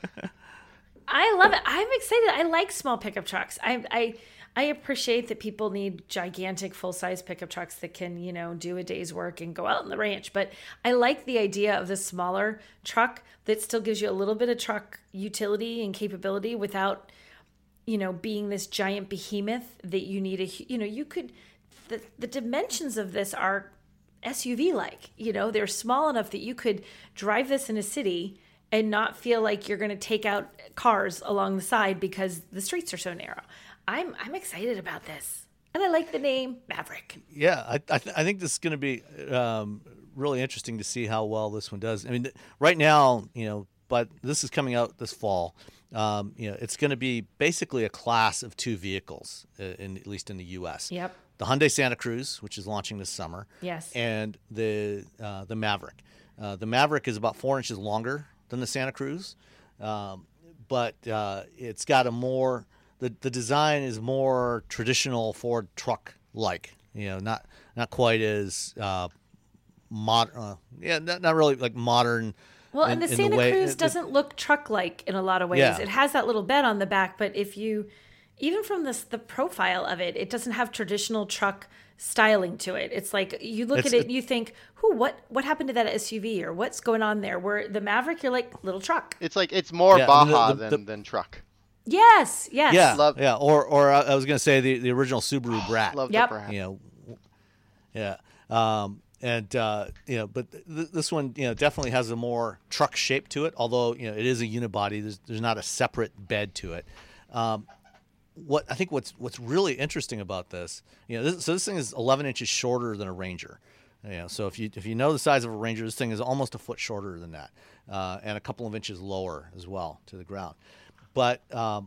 I love it. I'm excited. I like small pickup trucks. I I I appreciate that people need gigantic full size pickup trucks that can, you know, do a day's work and go out on the ranch. But I like the idea of the smaller truck that still gives you a little bit of truck utility and capability without, you know, being this giant behemoth that you need a, you know, you could, the, the dimensions of this are S U V like, you know, they're small enough that you could drive this in a city and not feel like you're going to take out cars along the side because the streets are so narrow. I'm I'm excited about this, and I like the name Maverick. Yeah, I I, th- I think this is going to be um, really interesting to see how well this one does. I mean, th- right now, you know, but this is coming out this fall. Um, you know, it's going to be basically a class of two vehicles, uh, in at least in the U S. Yep. The Hyundai Santa Cruz, which is launching this summer. Yes. And the uh, the Maverick. Uh, the Maverick is about four inches longer than the Santa Cruz, um, but uh, it's got a more the the design is more traditional Ford truck like. You know, not not quite as uh, modern. Uh, yeah, not, not really like modern. Well, in- and the in Santa way- Cruz it- doesn't look truck-like in a lot of ways. Yeah. It has that little bed on the back, but if you, even from this the profile of it, it doesn't have traditional truck styling to it. It's like you look It's- at it it- and you think, "Who? What? What happened to that S U V? Or what's going on there?" Where the Maverick, you're like little truck. It's like it's more Yeah, I mean, the- Baja the- than, the- than truck. Yes. Yes. Yeah, Love- yeah, or or I I was going to say the, the original Subaru Brat. Love Yep. the Brat. You know, yeah, um, and uh, you know, but th- this one, you know, definitely has a more truck shape to it. Although you know, it is a unibody. There's there's not a separate bed to it. Um, what I think what's what's really interesting about this, you know, this, so this thing is eleven inches shorter than a Ranger. You know, so if you if you know the size of a Ranger, this thing is almost a foot shorter than that, uh, and a couple of inches lower as well to the ground. But um,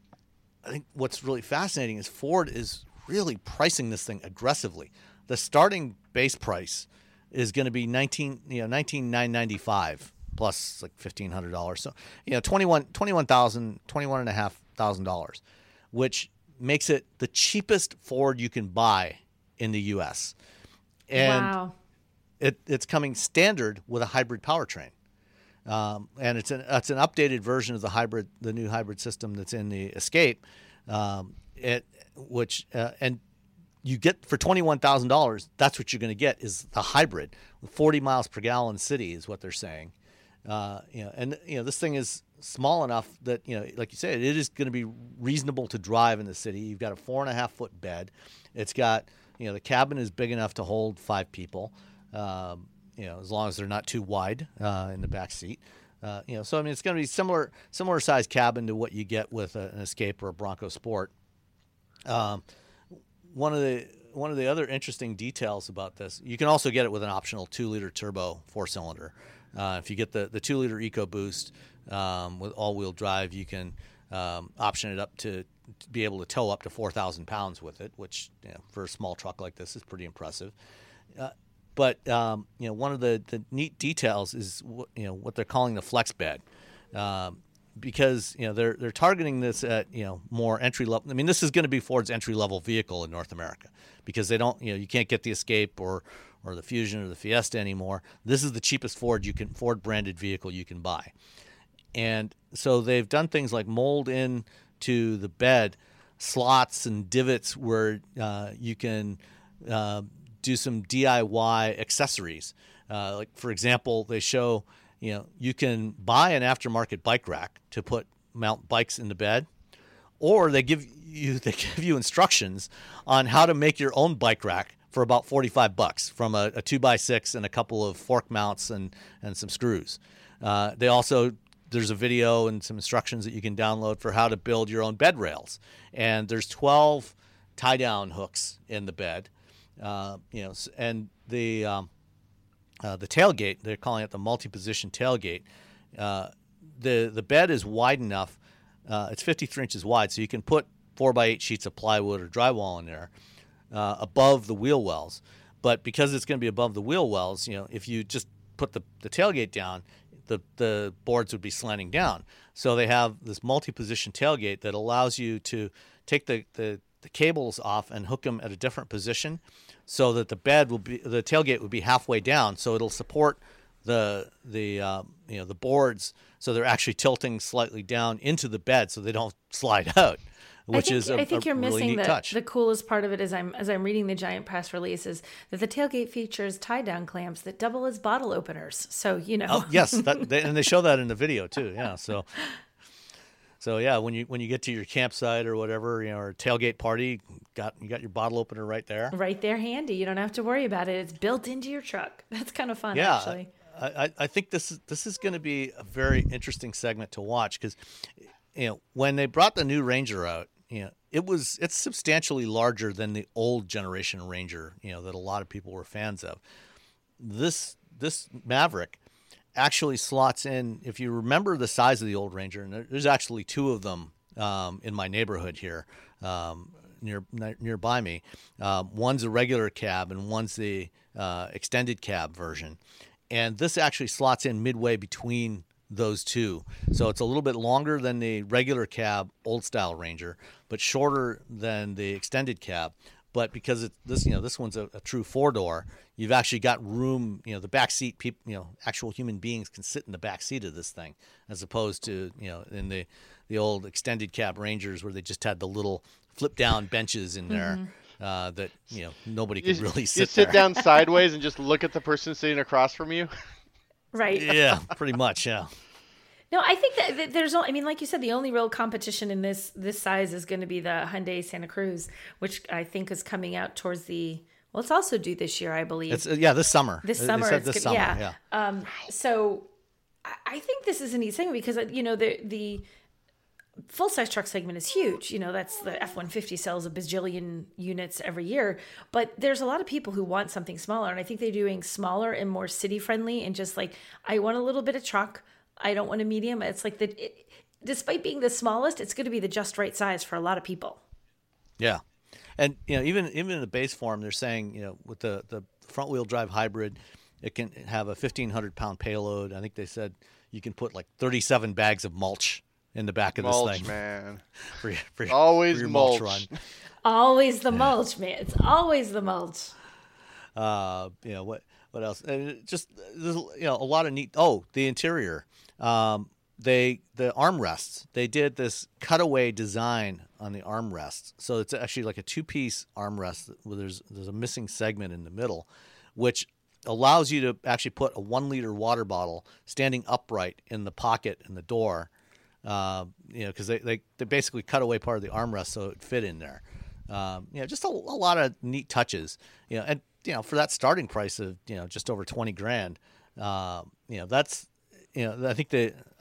I think what's really fascinating is Ford is really pricing this thing aggressively. The starting base price is going to be nineteen, you know, nineteen nine ninety five plus like fifteen hundred dollars. So you know, twenty-one twenty-one thousand, twenty-one and a half thousand dollars, which makes it the cheapest Ford you can buy in the U S. And Wow. it, it's coming standard with a hybrid powertrain. Um, and it's an it's an updated version of the hybrid, the new hybrid system that's in the Escape. Um, it which uh, and you get for twenty one thousand dollars. That's what you're going to get is the hybrid, forty miles per gallon city is what they're saying. Uh, you know, and you know this thing is small enough that you know, like you said, it is going to be reasonable to drive in the city. You've got a four and a half foot bed. It's got you know the cabin is big enough to hold five people. Um, you know, as long as they're not too wide uh, in the back seat. Uh, you know, so I mean, it's going to be similar similar size cabin to what you get with a, an Escape or a Bronco Sport. Um, one of the one of the other interesting details about this, you can also get it with an optional two liter turbo four cylinder. Uh, if you get the, the two liter EcoBoost um, with all wheel drive, you can um, option it up to, to be able to tow up to four thousand pounds with it, which you know, for a small truck like this is pretty impressive. Uh, but um, you know, one of the, the neat details is what, you know what they're calling the flex bed. Um, because you know they're they're targeting this at you know more entry level. I mean, this is going to be Ford's entry level vehicle in North America because they don't you know you can't get the Escape or or the Fusion or the Fiesta anymore. This is the cheapest Ford you can Ford branded vehicle you can buy, and so they've done things like mold in to the bed slots and divots where uh, you can uh, do some D I Y accessories. Uh, like for example, they show. You know, you can buy an aftermarket bike rack to put mount bikes in the bed, or they give you they give you instructions on how to make your own bike rack for about forty-five bucks from a, a two by six and a couple of fork mounts and, and some screws. Uh, they also there's a video and some instructions that you can download for how to build your own bed rails. And there's twelve tie down hooks in the bed. Uh, you know, and the um, Uh, the tailgate, they're calling it the multi-position tailgate. Uh, the the bed is wide enough. Uh, it's fifty-three inches wide, so you can put four by eight sheets of plywood or drywall in there uh, above the wheel wells. But because it's going to be above the wheel wells, you know, if you just put the, the tailgate down, the, the boards would be slanting down. So they have this multi-position tailgate that allows you to take the, the, the cables off and hook them at a different position, so that the bed will be the tailgate would be halfway down, so it'll support the the uh, you know the boards, so they're actually tilting slightly down into the bed, so they don't slide out, which I think, is a, I think a you're really missing neat the, touch. the coolest part of it is I'm as I'm reading the giant press release is that the tailgate features tie down clamps that double as bottle openers. So you know. Oh, yes, that, they, and they show that in the video too. Yeah, so. So yeah, when you when you get to your campsite or whatever, you know, or tailgate party, got you got your bottle opener right there. Right there, handy. You don't have to worry about it. It's built into your truck. That's kind of fun, yeah, actually. I, I, I think this is this is going to be a very interesting segment to watch because, you know, when they brought the new Ranger out, you know, it was it's substantially larger than the old generation Ranger, you know, that a lot of people were fans of. This this Maverick actually slots in, if you remember the size of the old Ranger, and there's actually two of them um, in my neighborhood here um, near nearby me. Um, one's a regular cab and one's the uh, extended cab version. And this actually slots in midway between those two. So it's a little bit longer than the regular cab old style Ranger, but shorter than the extended cab. But because it's this, you know, this one's a, a true four door, you've actually got room. You know, the back seat, people, you know, actual human beings can sit in the back seat of this thing, as opposed to, you know, in the the old extended cab Rangers where they just had the little flip down benches in there mm-hmm. uh, that you know nobody could you, really sit. You sit there. down sideways and just look at the person sitting across from you. Right. Yeah, pretty much. Yeah. No, I think that, that there's, I mean, like you said, the only real competition in this this size is going to be the Hyundai Santa Cruz, which I think is coming out towards the, well, it's also due this year, I believe. It's, yeah, this summer. This It- summer. It said It's this gonna, summer, yeah. yeah. Um, so I, I think this is a neat thing because, you know, the the full-size truck segment is huge. You know, that's the F one fifty sells a bajillion units every year. But there's a lot of people who want something smaller. And I think they're doing smaller and more city-friendly and just like, I want a little bit of truck. I don't want a medium. It's like, the it, despite being the smallest, it's going to be the just right size for a lot of people. Yeah. And, you know, even even in the base form, they're saying, you know, with the, the front-wheel drive hybrid, it can have a fifteen hundred pound payload. I think they said you can put like thirty-seven bags of mulch in the back of mulch, this thing. man. For, your- for, your- Always for your mulch. run. Always the mulch, man. It's always the mulch. Uh, you know, what what else? And it just, there's, you know, a lot of neat, oh, the interior. Um, they, the armrests, they did this cutaway design on the armrests. So it's actually like a two-piece armrest where there's, there's a missing segment in the middle, which allows you to actually put a one liter water bottle standing upright in the pocket in the door. Uh, you know, because they, they, they basically cut away part of the armrest so it fit in there. Um, you know, just a, a lot of neat touches. You know, and you know, for that starting price of you know just over twenty grand, uh, you know, that's you know, I think the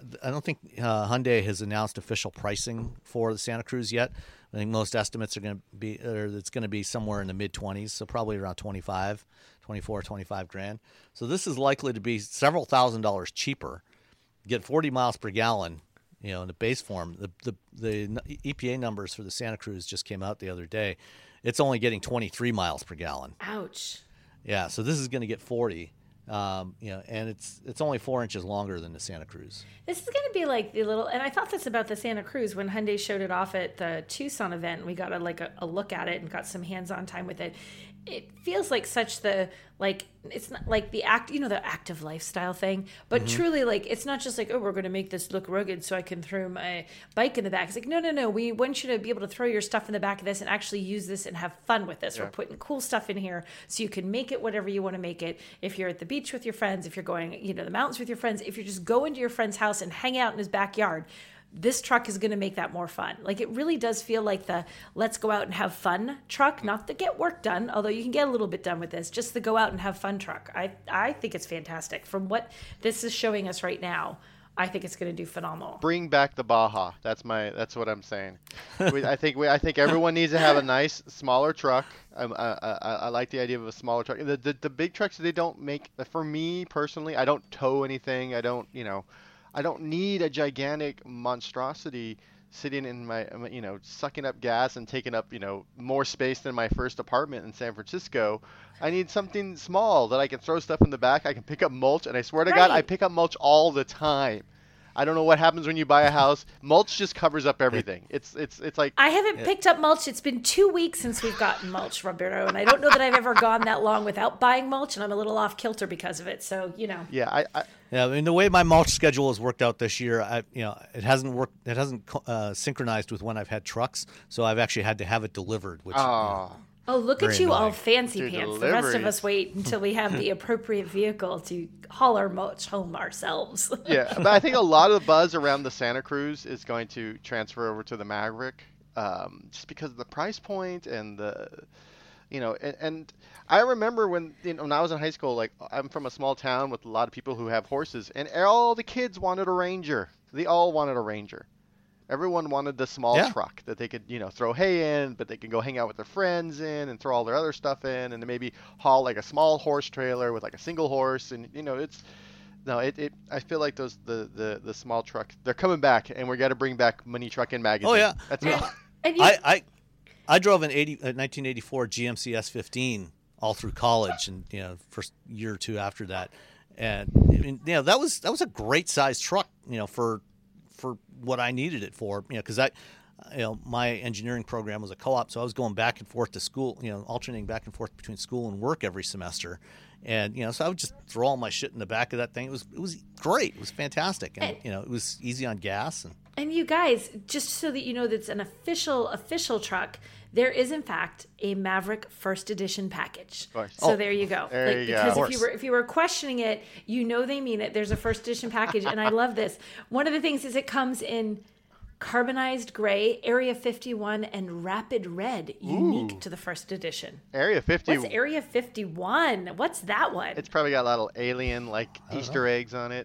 I don't think uh, Hyundai has announced official pricing for the Santa Cruz yet. I think most estimates are going to be, or it's going to be somewhere in the mid twenties, so probably around twenty-five, twenty-four, twenty-five grand. So this is likely to be several thousand dollars cheaper. Get forty miles per gallon, you know, in the base form. The the the E P A numbers for the Santa Cruz just came out the other day. It's only getting twenty-three miles per gallon. Ouch. Yeah, so this is going to get forty. Um, you know, and it's it's only four inches longer than the Santa Cruz. This is going to be like the little, and I thought this about the Santa Cruz when Hyundai showed it off at the Tucson event. We got a, like a, a look at it and got some hands-on time with it. It feels like such the, like, it's not like the act, you know, the active lifestyle thing, but mm-hmm. truly, like, it's not just like, oh, we're going to make this look rugged so I can throw my bike in the back. It's like, no, no, no. We want you to be able to throw your stuff in the back of this and actually use this and have fun with this. Yeah. We're putting cool stuff in here so you can make it whatever you want to make it. If you're at the beach with your friends, if you're going, you know, the mountains with your friends, if you're just going to your friend's house and hang out in his backyard, this truck is going to make that more fun. Like, it really does feel like the let's go out and have fun truck, not the get work done, although you can get a little bit done with this, just the go out and have fun truck. I, I think it's fantastic. From what this is showing us right now, I think it's going to do phenomenal. Bring back the Baja. That's my. That's what I'm saying. we, I think we. I think everyone needs to have a nice smaller truck. I, I, I, I like the idea of a smaller truck. The, the the big trucks they don't make. For me personally, I don't tow anything. I don't. You know. I don't need a gigantic monstrosity sitting in my, you know, sucking up gas and taking up, you know, more space than my first apartment in San Francisco. I need something small that I can throw stuff in the back. I can pick up mulch, and I swear to right. God, I pick up mulch all the time. I don't know what happens when you buy a house. Mulch just covers up everything. It's it's it's like I haven't yeah. picked up mulch. It's been two weeks since we've gotten mulch, Roberto, and I don't know that I've ever gone that long without buying mulch, and I'm a little off kilter because of it. So you know. Yeah, I. I yeah, I mean the way my mulch schedule has worked out this year, I you know it hasn't worked. It hasn't uh, synchronized with when I've had trucks, so I've actually had to have it delivered. Which. Oh. You know, Oh, look at you annoying. all fancy Dude, pants. deliveries. The rest of us wait until we have the appropriate vehicle to haul our mulch home ourselves. Yeah, but I think a lot of the buzz around the Santa Cruz is going to transfer over to the Maverick, um, just because of the price point and the, you know, and, and I remember when, you know, when I was in high school, like I'm from a small town with a lot of people who have horses, and all the kids wanted a Ranger. They all wanted a Ranger. Everyone wanted the small yeah. truck that they could, you know, throw hay in, but they could go hang out with their friends in and throw all their other stuff in, and then maybe haul like a small horse trailer with like a single horse, and you know, it's no, it, it I feel like those the the the small truck they're coming back, and we're gonna bring back Money Truckin' Magazine. Oh yeah, that's and, it. and you, I, I I drove an eighty a nineteen eighty-four G M C S fifteen all through college, and you know, first year or two after that, and I mean, you know, that was that was a great sized truck, you know, for. for what I needed it for, you know, because I, you know, my engineering program was a co-op, so I was going back and forth to school, you know, alternating back and forth between school and work every semester, and you know, so I would just throw all my shit in the back of that thing. It was it was great, it was fantastic, and, and you know, it was easy on gas. And and you guys, just so that you know, that's an official official truck. There is, in fact, a Maverick First Edition package. So oh, there you go. There like, you because go. if you were if you were questioning it, you know they mean it. There's a First Edition package, and I love this. One of the things is it comes in carbonized gray, Area fifty-one, and rapid red, unique Ooh. to the First Edition. Area fifty. What's Area fifty-one? What's that one? It's probably got a little alien like Easter know. eggs on it.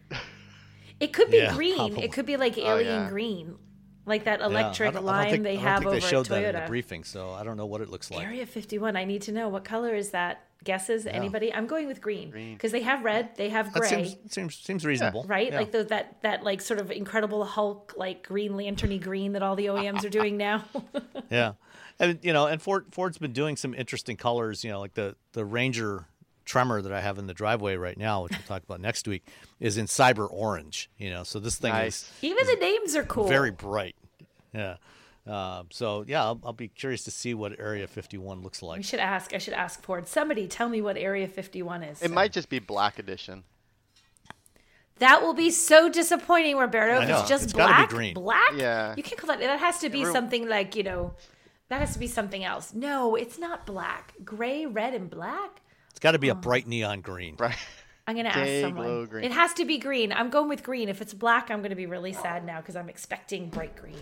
It could be yeah, green. probably. It could be like alien oh, yeah. green. Like that electric yeah, I don't, lime I don't think, they I don't have think over they showed at that Toyota. in the briefing, so I don't know what it looks like. Area fifty-one. I need to know what color is that. Guesses? Yeah. Anybody? I'm going with green because they have red, they have gray. That seems seems, seems reasonable, yeah. right? Yeah. Like the, that that like sort of Incredible Hulk, like Green Lanterny green that all the O E Ms are doing now. Yeah, and you know, and Ford Ford's been doing some interesting colors. You know, like the the Ranger Tremor that I have in the driveway right now, which we'll talk about next week, is in cyber orange. You know, so this thing nice. is even is the names are cool, very bright. Yeah. Uh, so yeah, I'll, I'll be curious to see what Area fifty-one looks like. We should ask. I should ask Ford. Somebody tell me what Area fifty-one is. It might just be Black Edition. That will be so disappointing, Roberto. If it's just it's black, gotta be green. black. Yeah. You can't call that. That has to be Every- something like, you know, that has to be something else. No, it's not black. Gray, red, and black. It's got to be a bright neon green. Right. I'm going to ask Day someone. glow green. It has to be green. I'm going with green. If it's black, I'm going to be really sad now because I'm expecting bright green.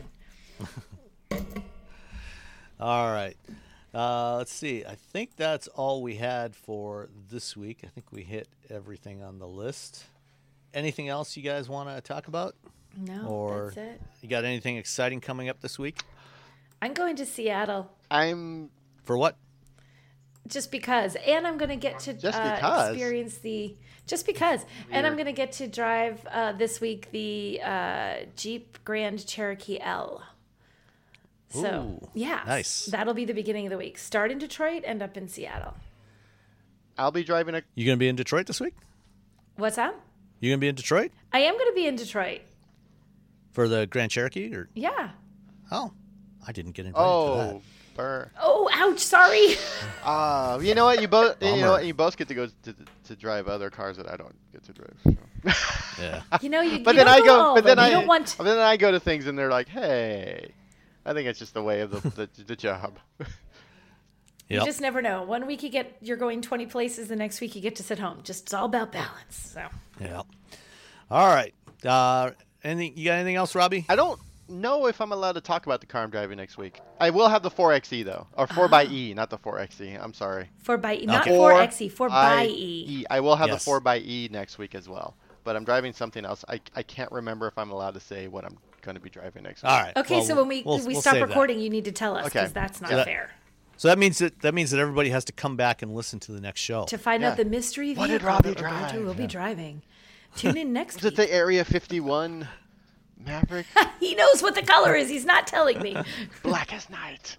All right. Uh, let's see. I think that's all we had for this week. I think we hit everything on the list. Anything else you guys want to talk about? No, Or that's it. you got anything exciting coming up this week? I'm going to Seattle I'm For what? just because, and I'm going to get to Just uh, because? experience the just because, and I'm going to get to drive uh, this week the uh, Jeep Grand Cherokee L. So Ooh, yeah, nice. That'll be the beginning of the week. Start in Detroit, end up in Seattle. I'll be driving a. You going to be in Detroit this week? What's that? You going to be in Detroit I am going to be in Detroit. for the Grand Cherokee? Or Yeah. Oh, I didn't get invited for that. Oh, burr. Oh, ouch! Sorry. Uh, you know what? You both. You know Bummer. what? You both get to go to to drive other cars that I don't get to drive. So. Yeah. You know you. But you then don't I go. go. all But of then them. I. You don't want. But then I go to things and they're like, "Hey," I think it's just the way of the the, the job. You Yep. just never know. One week you get you're going twenty places, the next week you get to sit home. Just it's all about balance. So Yeah. All right. Uh, anything? You got anything else, Robbie? I don't know if I'm allowed to talk about the car I'm driving next week. I will have the four X E though, or four by E, not the four X E. I'm sorry. for by not Okay. for X E, for by I- E. I will have Yes. the four by E next week as well. But I'm driving something else. I, I can't remember if I'm allowed to say what I'm going to be driving next week. All right. Okay, Well, so when we we'll- we we'll stop save that. recording, you need to tell us Okay. because that's not So that- fair. So that means that that means that everybody has to come back and listen to the next show. To find Yeah. out the mystery What did vehicle Robbie that Roberto drive? will be driving. Tune in next Is it week. the Area fifty-one Maverick? He knows what the color is. He's not telling me. Black as night.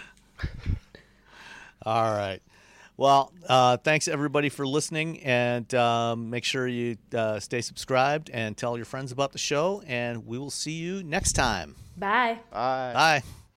All right. Well, uh, thanks everybody for listening, and um, make sure you uh, stay subscribed and tell your friends about the show. And we will see you next time. Bye. Bye. Bye.